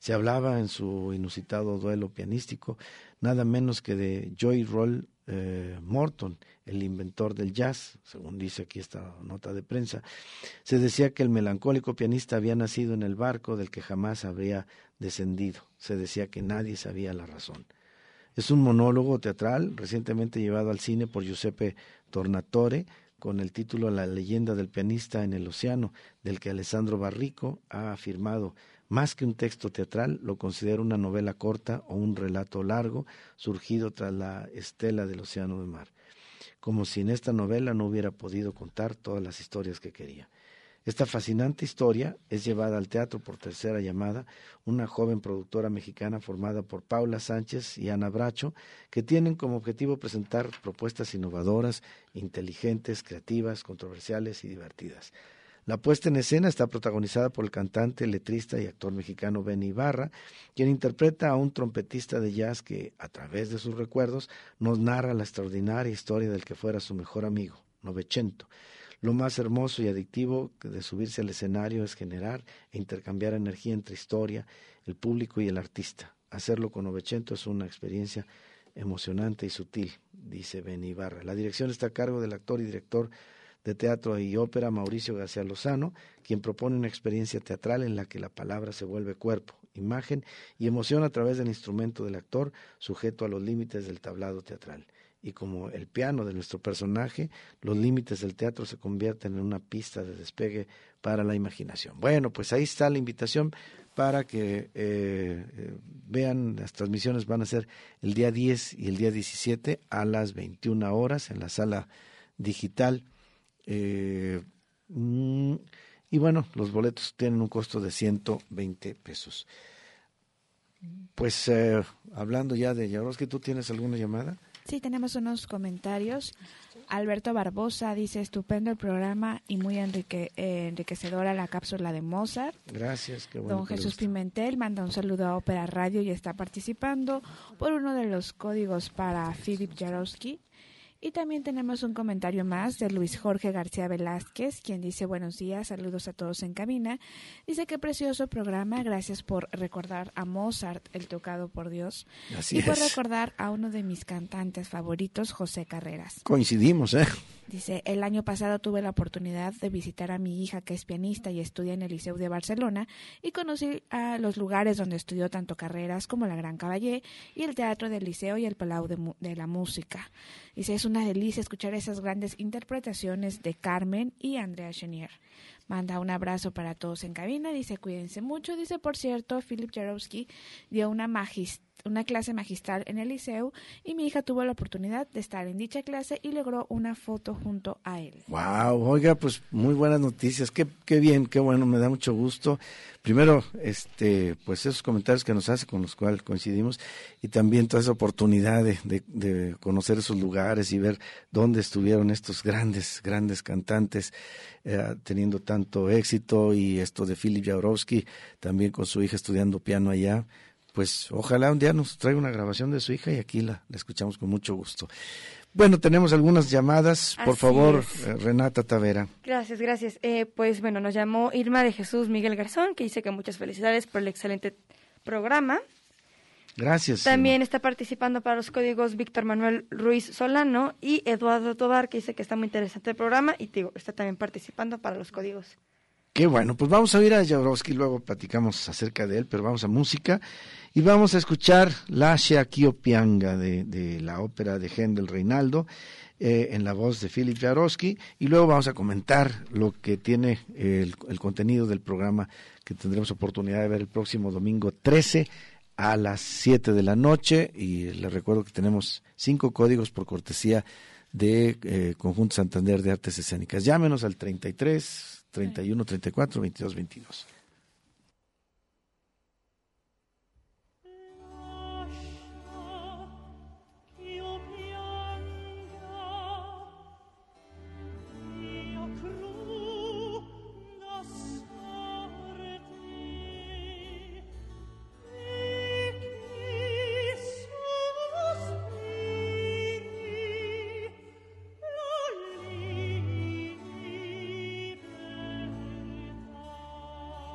[SPEAKER 2] Se hablaba en su inusitado duelo pianístico nada menos que de Joy Roll eh, Morton, el inventor del jazz, según dice aquí esta nota de prensa. Se decía que el melancólico pianista había nacido en el barco del que jamás habría descendido. Se decía que nadie sabía la razón. Es un monólogo teatral recientemente llevado al cine por Giuseppe Tornatore con el título La leyenda del pianista en el océano, del que Alessandro Barrico ha afirmado: más que un texto teatral, lo considero una novela corta o un relato largo surgido tras la estela del océano de mar, como si en esta novela no hubiera podido contar todas las historias que quería. Esta fascinante historia es llevada al teatro por Tercera Llamada, una joven productora mexicana formada por Paula Sánchez y Ana Bracho, que tienen como objetivo presentar propuestas innovadoras, inteligentes, creativas, controversiales y divertidas. La puesta en escena está protagonizada por el cantante, letrista y actor mexicano Benny Ibarra, quien interpreta a un trompetista de jazz que, a través de sus recuerdos, nos narra la extraordinaria historia del que fuera su mejor amigo, Novecento. Lo más hermoso y adictivo de subirse al escenario es generar e intercambiar energía entre historia, el público y el artista. Hacerlo con Novecento es una experiencia emocionante y sutil, dice Benny Ibarra. La dirección está a cargo del actor y director de teatro y ópera Mauricio García Lozano, quien propone una experiencia teatral en la que la palabra se vuelve cuerpo, imagen y emoción a través del instrumento del actor, sujeto a los límites del tablado teatral. Y como el piano de nuestro personaje, los límites del teatro se convierten en una pista de despegue para la imaginación. Bueno, pues ahí está la invitación para que eh, eh, vean, las transmisiones van a ser el día diez y el día diecisiete a las veintiuna horas en la sala digital. Eh, mm, y bueno, los boletos tienen un costo de ciento veinte pesos. Pues eh, hablando ya de Jodorowsky, ¿tú tienes alguna llamada?
[SPEAKER 3] Sí, tenemos unos comentarios. Alberto Barbosa dice: estupendo el programa y muy enrique, eh, enriquecedora la cápsula de Mozart.
[SPEAKER 2] Gracias, qué bueno.
[SPEAKER 3] Don Jesús Pimentel manda un saludo a Ópera Radio y está participando por uno de los códigos para Philip Jodorowsky. Y también tenemos un comentario más de Luis Jorge García Velázquez, quien dice: buenos días, saludos a todos en cabina. Dice: qué precioso programa, gracias por recordar a Mozart, el tocado por Dios.
[SPEAKER 2] Así
[SPEAKER 3] y
[SPEAKER 2] es.
[SPEAKER 3] por recordar a uno de mis cantantes favoritos, José Carreras.
[SPEAKER 2] Coincidimos, ¿eh?
[SPEAKER 3] Dice: el año pasado tuve la oportunidad de visitar a mi hija, que es pianista y estudia en el Liceu de Barcelona, y conocí a los lugares donde estudió tanto Carreras como la Gran Caballé y el Teatro del Liceo y el Palau de, de la Música. Dice: es una delicia escuchar esas grandes interpretaciones de Carmen y Andrea Chenier. Manda un abrazo para todos en cabina, dice: cuídense mucho. Dice: por cierto, Philip Jodorowsky dio una magist una clase magistral en el Liceu y mi hija tuvo la oportunidad de estar en dicha clase y logró una foto junto a él.
[SPEAKER 2] Wow, oiga, pues muy buenas noticias, qué, qué bien, qué bueno, me da mucho gusto. Primero, este, pues esos comentarios que nos hace con los cuales coincidimos y también toda esa oportunidad de, de, de conocer esos lugares y ver dónde estuvieron estos grandes, grandes cantantes eh, teniendo tanto éxito, y esto de Philip Jodorowsky también con su hija estudiando piano allá. Pues ojalá un día nos traiga una grabación de su hija y aquí la, la escuchamos con mucho gusto. Bueno, tenemos algunas llamadas. Por
[SPEAKER 6] Así
[SPEAKER 2] favor,
[SPEAKER 6] es.
[SPEAKER 2] eh, Renata Tavera.
[SPEAKER 6] Gracias, gracias. Eh, pues bueno, nos llamó Irma de Jesús Miguel Garzón, que dice que muchas felicidades por el excelente programa.
[SPEAKER 2] Gracias.
[SPEAKER 6] También
[SPEAKER 2] Irma.
[SPEAKER 6] está participando para los códigos Víctor Manuel Ruiz Solano y Eduardo Tobar, que dice que está muy interesante el programa y te digo, está también participando para los códigos.
[SPEAKER 2] Qué bueno, pues vamos a oír a Jodorowsky, luego platicamos acerca de él, pero vamos a música y vamos a escuchar Lascia ch'io pianga de, de la ópera de Händel Reinaldo eh, en la voz de Philip Jodorowsky, y luego vamos a comentar lo que tiene el, el contenido del programa que tendremos oportunidad de ver el próximo domingo trece a las siete de la noche, y les recuerdo que tenemos cinco códigos por cortesía de eh, Conjunto Santander de Artes Escénicas. Llámenos al treinta y tres, treinta y uno, treinta y cuatro, veintidós, veintidós.
[SPEAKER 5] Liebe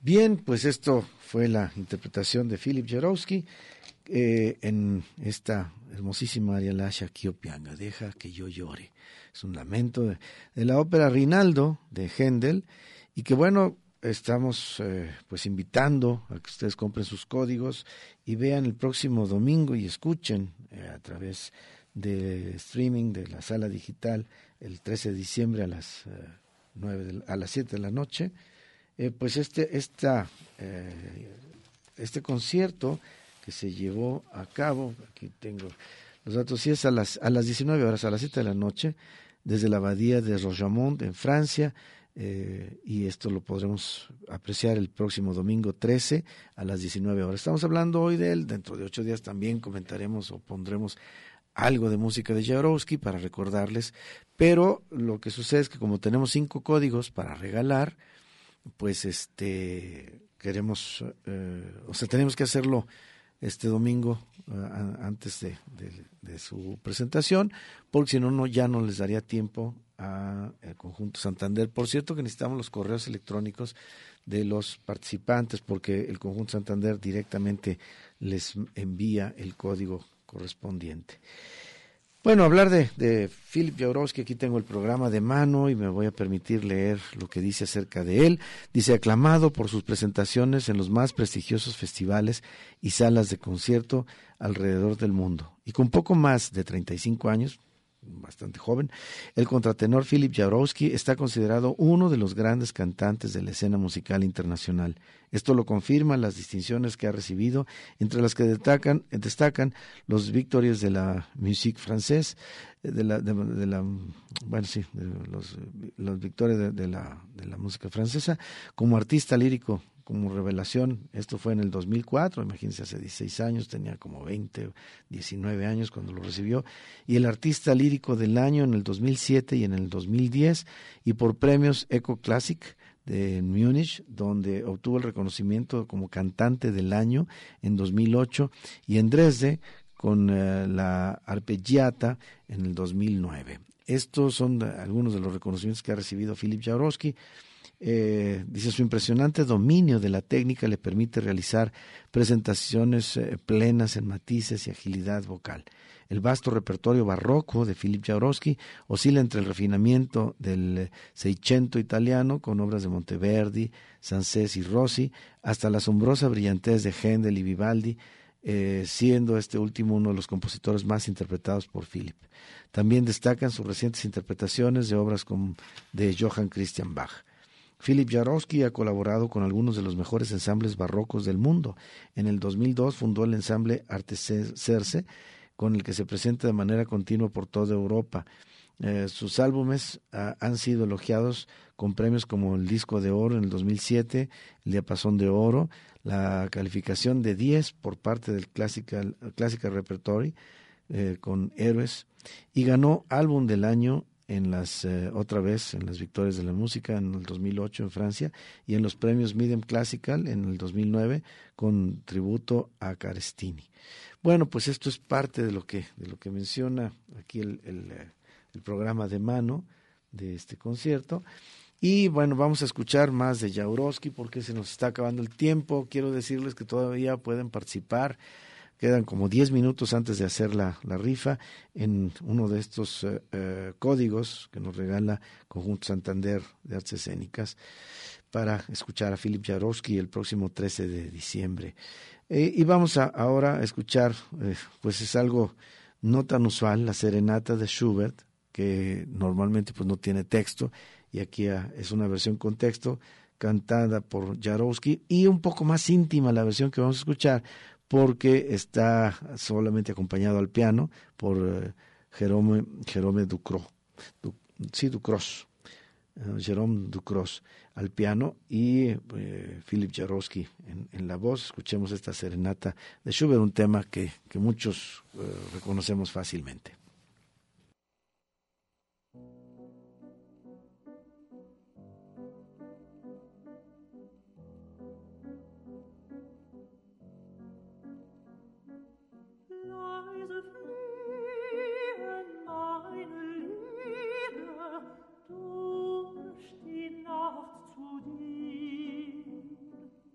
[SPEAKER 2] Bien, pues esto fue la interpretación de Philip Jarowski eh, en esta hermosísima aria Lascia ch'io pianga, deja que yo llore. Es un lamento de, de la ópera Rinaldo de Händel, y que bueno, estamos eh, pues invitando a que ustedes compren sus códigos y vean el próximo domingo y escuchen eh, a través de streaming de la sala digital el trece de diciembre a las eh, nueve de, a las siete de la noche. Eh, pues este esta eh, este concierto que se llevó a cabo, aquí tengo los datos, sí es a las a las diecinueve horas, a las siete de la noche, desde la abadía de Rogemont en Francia, eh, y esto lo podremos apreciar el próximo domingo trece a las diecinueve horas. Estamos hablando hoy de él, dentro de ocho días también comentaremos o pondremos algo de música de Jarowski para recordarles, pero lo que sucede es que como tenemos cinco códigos para regalar, pues este queremos, eh, o sea, tenemos que hacerlo este domingo uh, antes de, de, de su presentación, porque si no, no ya no les daría tiempo a el Conjunto Santander. Por cierto que necesitamos los correos electrónicos de los participantes, porque el Conjunto Santander directamente les envía el código correspondiente. Bueno, hablar de, de Philip Jarowski, aquí tengo el programa de mano y me voy a permitir leer lo que dice acerca de él. Dice, aclamado por sus presentaciones en los más prestigiosos festivales y salas de concierto alrededor del mundo. Y con poco más de treinta y cinco años, bastante joven, el contratenor Philip Jarowski está considerado uno de los grandes cantantes de la escena musical internacional. Esto lo confirman las distinciones que ha recibido, entre las que destacan, destacan los Victoires de la Musique Française, de la, de, de la bueno sí, de los, los Victoires de, de la de la música francesa, como artista lírico, como revelación. Esto fue en el dos mil cuatro, imagínense, hace dieciséis años, tenía como veinte, diecinueve años cuando lo recibió, y el artista lírico del año en el dos mil siete y en el dos mil diez, y por premios Echo Classic de Múnich, donde obtuvo el reconocimiento como cantante del año en dos mil ocho, y en Dresde con uh, la Arpeggiata en el dos mil nueve. Estos son de, algunos de los reconocimientos que ha recibido Philip Jarowski. Eh, dice, su impresionante dominio de la técnica le permite realizar presentaciones eh, plenas en matices y agilidad vocal. El vasto repertorio barroco de Philip Jarowski oscila entre el refinamiento del Seicento italiano con obras de Monteverdi, Sancés y Rossi, hasta la asombrosa brillantez de Händel y Vivaldi, eh, siendo este último uno de los compositores más interpretados por Philip. También destacan sus recientes interpretaciones de obras como de Johann Christian Bach. Philip Jarowski ha colaborado con algunos de los mejores ensambles barrocos del mundo. En el dos mil dos fundó el ensamble Arteserse, con el que se presenta de manera continua por toda Europa. Eh, sus álbumes uh, han sido elogiados con premios como el Disco de Oro en el dos mil siete, el Diapasón de Oro, la calificación de diez por parte del Classical, Classical Repertory eh, con Héroes, y ganó Álbum del Año en las eh, otra vez en las Victorias de la Música en el dos mil ocho en Francia, y en los premios Medium Classical en el dos mil nueve con tributo a Carestini. Bueno, pues esto es parte de lo que de lo que menciona aquí el, el, el programa de mano de este concierto. Y bueno, vamos a escuchar más de Jarowski porque se nos está acabando el tiempo. Quiero decirles que todavía pueden participar. Quedan como diez minutos antes de hacer la, la rifa en uno de estos uh, uh, códigos que nos regala Conjunto Santander de Artes Escénicas para escuchar a Philip Jarowski el próximo trece de diciembre. Eh, y vamos a, ahora a escuchar, eh, pues es algo no tan usual, la serenata de Schubert, que normalmente pues no tiene texto, y aquí uh, es una versión con texto cantada por Jarowski, y un poco más íntima la versión que vamos a escuchar, porque está solamente acompañado al piano por uh, Jerome, Jerome Ducros, du, sí, Ducros, uh, Jerome Ducros al piano, y uh, Philip Jarowski en, en la voz. Escuchemos esta serenata de Schubert, un tema que, que muchos uh, reconocemos fácilmente.
[SPEAKER 9] Durch die Nacht zu dir.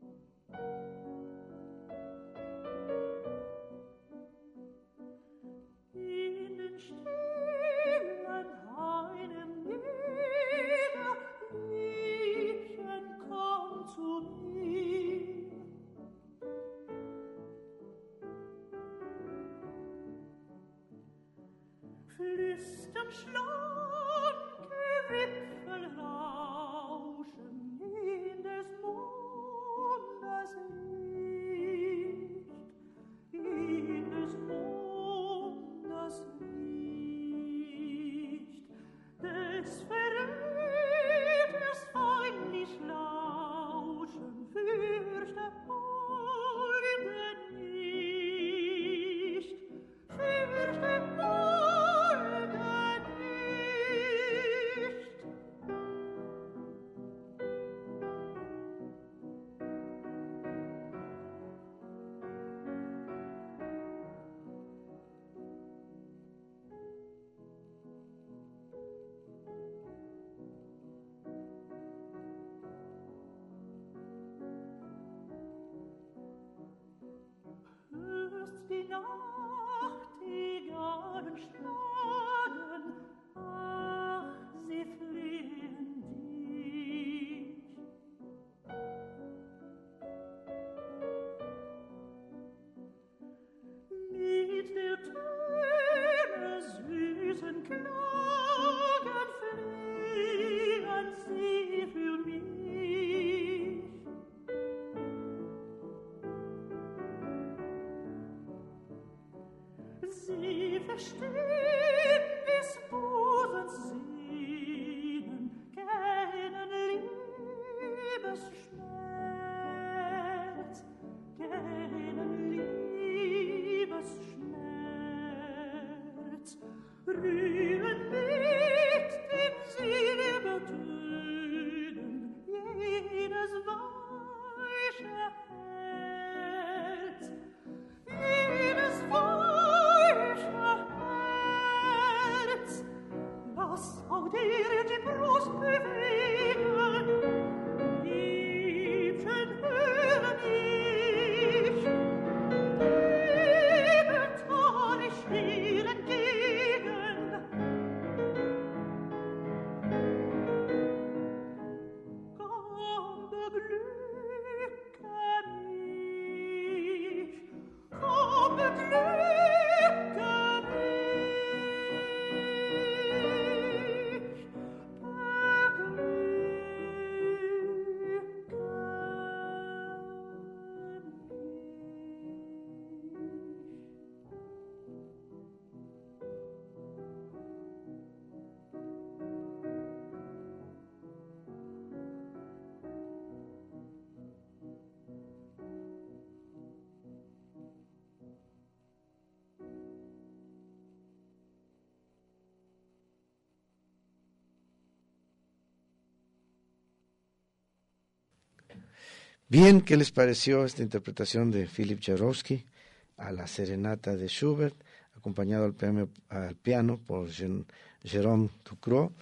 [SPEAKER 2] Bien, ¿qué les pareció esta interpretación de Philip Jaworski a la serenata de Schubert, acompañado al piano, al piano por Jérôme Ducrot?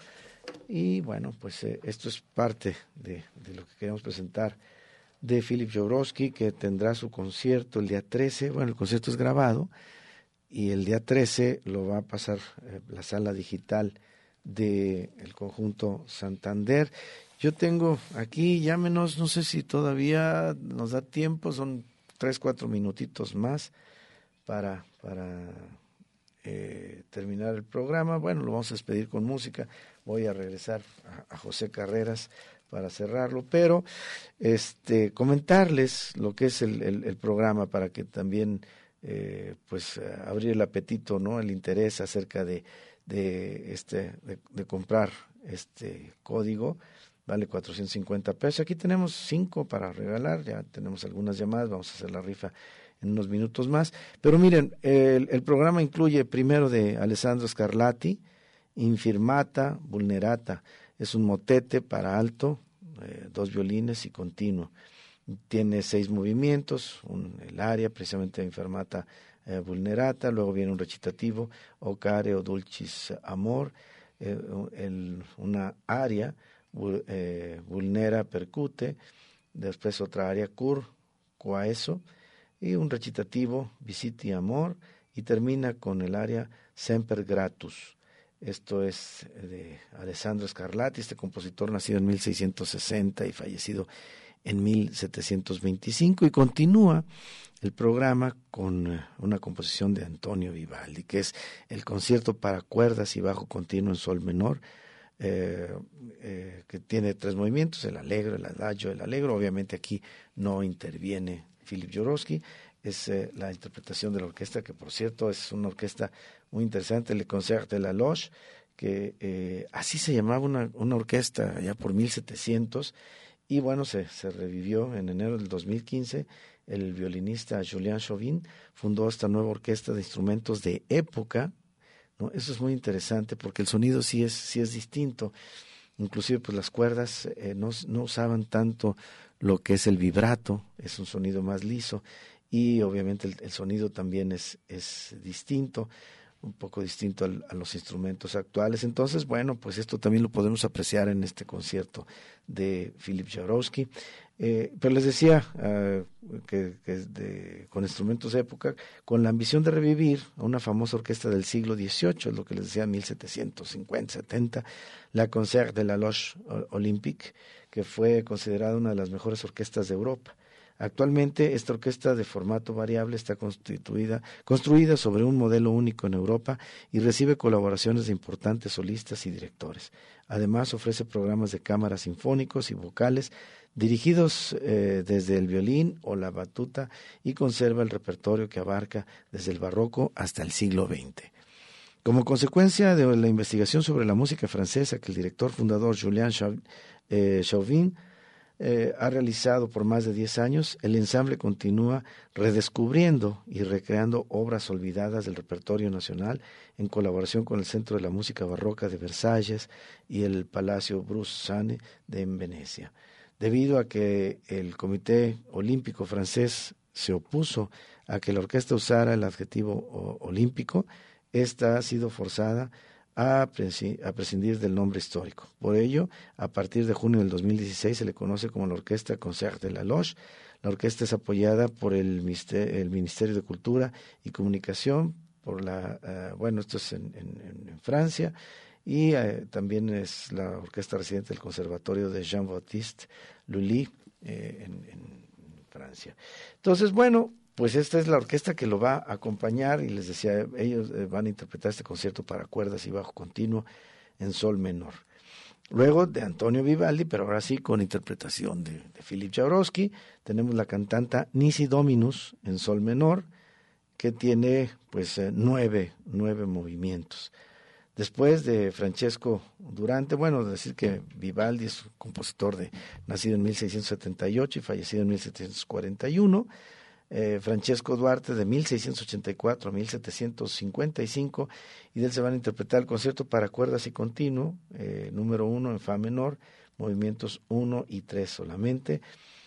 [SPEAKER 2] Y bueno, pues eh, esto es parte de, de lo que queremos presentar de Philip Jaworski, que tendrá su concierto el día trece. Bueno, el concierto es grabado y el día trece lo va a pasar eh, la sala digital del conjunto Santander. Yo tengo aquí, llámenos, no sé si todavía nos da tiempo, son tres, cuatro minutitos más para, para eh, terminar el programa. Bueno, lo vamos a despedir con música. Voy a regresar a, a José Carreras para cerrarlo, pero este comentarles lo que es el, el, el programa para que también eh, pues abrir el apetito, ¿no? El interés acerca de, de este de, de comprar este código. Vale cuatrocientos cincuenta pesos. Aquí tenemos cinco para regalar, ya tenemos algunas llamadas, vamos a hacer la rifa en unos minutos más. Pero miren, el, el programa incluye primero de Alessandro Scarlatti, Infirmata Vulnerata. Es un motete para alto, eh, dos violines y continuo. Tiene seis movimientos, un, el aria, precisamente Infirmata eh, Vulnerata, luego viene un recitativo, O care o dulcis amor, eh, el, una aria, Eh, vulnera percute, después otra aria cur quaeso y un recitativo visiti amor y termina con el aria semper gratus. Esto es de Alessandro Scarlatti, este compositor nacido en mil seiscientos sesenta y fallecido en mil setecientos veinticinco, y continúa el programa con una composición de Antonio Vivaldi, que es el concierto para cuerdas y bajo continuo en sol menor, eh, eh, que tiene tres movimientos: el allegro, el adagio, el allegro. Obviamente aquí no interviene Philippe Jaworski, es eh, la interpretación de la orquesta, que por cierto es una orquesta muy interesante, Le Concert de la Loge, que eh, así se llamaba una, una orquesta ya por mil setecientos, y bueno, se, se revivió en enero del dos mil quince. El violinista Julien Chauvin fundó esta nueva orquesta de instrumentos de época, ¿no? Eso es muy interesante porque el sonido sí es, sí es distinto. Inclusive pues las cuerdas eh, no, no usaban tanto lo que es el vibrato, es un sonido más liso, y obviamente el, el sonido también es, es distinto, un poco distinto al, a los instrumentos actuales. Entonces, bueno, pues esto también lo podemos apreciar en este concierto de Philippe Jaworski. Eh, pero les decía uh, que, que de, con instrumentos de época, con la ambición de revivir a una famosa orquesta del siglo dieciocho, es lo que les decía, mil setecientos cincuenta, setenta, la Concert de la Loge Olympique, que fue considerada una de las mejores orquestas de Europa. Actualmente esta orquesta de formato variable está constituida, construida sobre un modelo único en Europa y recibe colaboraciones de importantes solistas y directores. Además ofrece programas de cámara sinfónicos y vocales dirigidos eh, desde el violín o la batuta, y conserva el repertorio que abarca desde el barroco hasta el siglo veinte. Como consecuencia de la investigación sobre la música francesa que el director fundador Julien Chauvin eh, Eh, ha realizado por más de diez años, el ensamble continúa redescubriendo y recreando obras olvidadas del repertorio nacional en colaboración con el Centro de la Música Barroca de Versalles y el Palacio Brusane de en Venecia. Debido a que el Comité Olímpico francés se opuso a que la orquesta usara el adjetivo o, olímpico, esta ha sido forzada a prescindir del nombre histórico. Por ello, a partir de junio del dos mil dieciséis se le conoce como la Orquesta Concert de la Loge. La orquesta es apoyada por el Ministerio, el Ministerio de Cultura y Comunicación, por la, uh, bueno, esto es en, en, en Francia, y uh, también es la orquesta residente del Conservatorio de Jean-Baptiste Lully eh, en, en Francia. Entonces, bueno, pues esta es la orquesta que lo va a acompañar, y les decía, ellos van a interpretar este concierto para cuerdas y bajo continuo en sol menor. Luego de Antonio Vivaldi, pero ahora sí con interpretación de, de Philippe Jaworski, tenemos la cantata Nisi Dominus en sol menor, que tiene pues eh, nueve, nueve movimientos. Después de Francesco Durante, bueno, decir que Vivaldi es un compositor de, nacido en mil seiscientos setenta y ocho y fallecido en mil setecientos cuarenta y uno, Eh, Francesco Duarte de mil seiscientos ochenta y cuatro a mil setecientos cincuenta y cinco, y de él se van a interpretar el concierto para cuerdas y continuo, eh, número uno en fa menor, movimientos uno y tres solamente.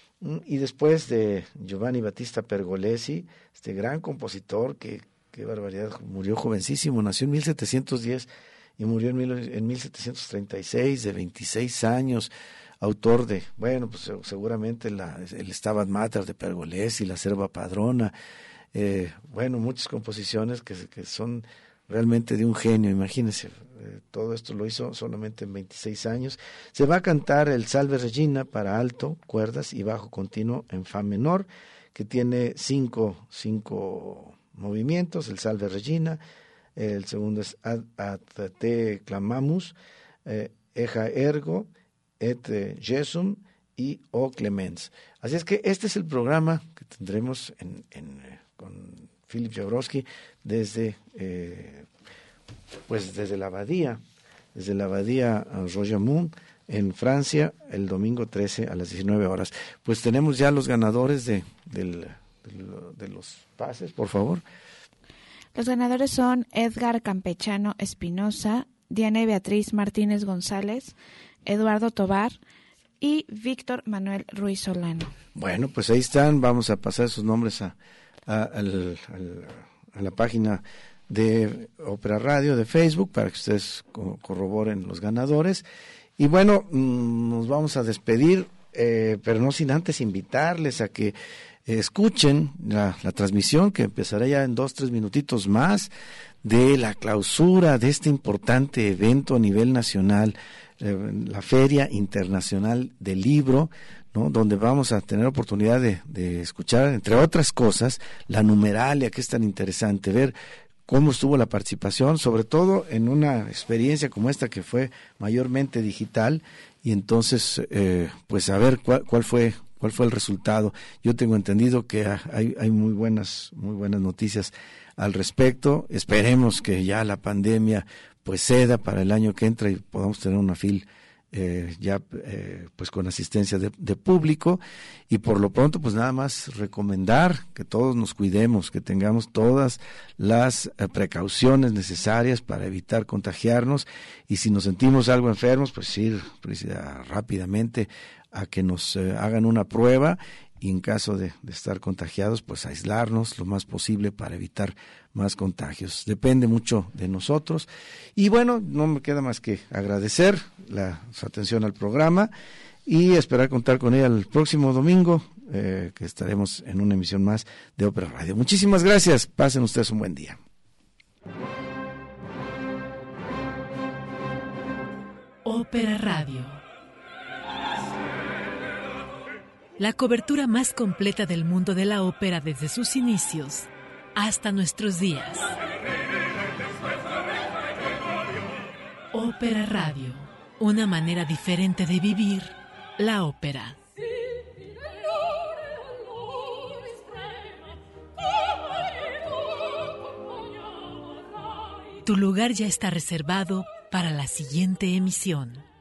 [SPEAKER 2] Y después de Giovanni Battista Pergolesi, este gran compositor que, qué barbaridad, murió jovencísimo, nació en mil setecientos diez y murió en, mil, en mil setecientos treinta y seis, de veintiséis años, autor de, bueno, pues seguramente la, el Stabat Mater de Pergolesi, la Serva Padrona, eh, bueno, muchas composiciones que, que son realmente de un genio, imagínense, eh, todo esto lo hizo solamente en veintiséis años. Se va a cantar el Salve Regina para alto, cuerdas y bajo continuo en fa menor, que tiene cinco, cinco movimientos, el Salve Regina, el segundo es Ad, ad te clamamus, eh, Eja ergo, et Jesum y O Clemens. Así es que este es el programa que tendremos en, en, con Philippe Jaworski desde eh, pues desde la abadía, desde la abadía Royamont en Francia, el domingo trece a las diecinueve horas. Pues tenemos ya los ganadores de, del, de, de los pases, por favor.
[SPEAKER 3] Los ganadores son Edgar Campechano Espinosa, Diana Beatriz Martínez González, Eduardo Tobar y Víctor Manuel Ruiz Solano.
[SPEAKER 2] Bueno, pues ahí están, vamos a pasar sus nombres a, a, al, al, a la página de Ópera Radio de Facebook para que ustedes co- corroboren los ganadores. Y bueno, mmm, nos vamos a despedir, eh, pero no sin antes invitarles a que eh, escuchen la, la transmisión que empezará ya en dos, tres minutitos más de la clausura de este importante evento a nivel nacional, eh, la Feria Internacional del Libro, ¿no? Donde vamos a tener oportunidad de, de escuchar, entre otras cosas, la numeralia, que es tan interesante, ver cómo estuvo la participación, sobre todo en una experiencia como esta que fue mayormente digital, y entonces, eh, pues a ver cuál, cuál fue cuál fue el resultado. Yo tengo entendido que hay, hay muy buenas, muy buenas noticias al respecto. Esperemos que ya la pandemia pues ceda para el año que entra y podamos tener una FIL eh, ya eh, pues con asistencia de, de público, y por lo pronto pues nada más recomendar que todos nos cuidemos, que tengamos todas las eh, precauciones necesarias para evitar contagiarnos, y si nos sentimos algo enfermos pues ir pues, rápidamente a que nos eh, hagan una prueba, y en caso de, de estar contagiados, pues aislarnos lo más posible para evitar más contagios. Depende mucho de nosotros. Y bueno, no me queda más que agradecer la, su atención al programa y esperar contar con ella el próximo domingo, eh, que estaremos en una emisión más de Ópera Radio. Muchísimas gracias. Pasen ustedes un buen día.
[SPEAKER 9] Ópera Radio. La cobertura más completa del mundo de la ópera desde sus inicios hasta nuestros días. Ópera Radio, una manera diferente de vivir la ópera. Tu lugar ya está reservado para la siguiente emisión.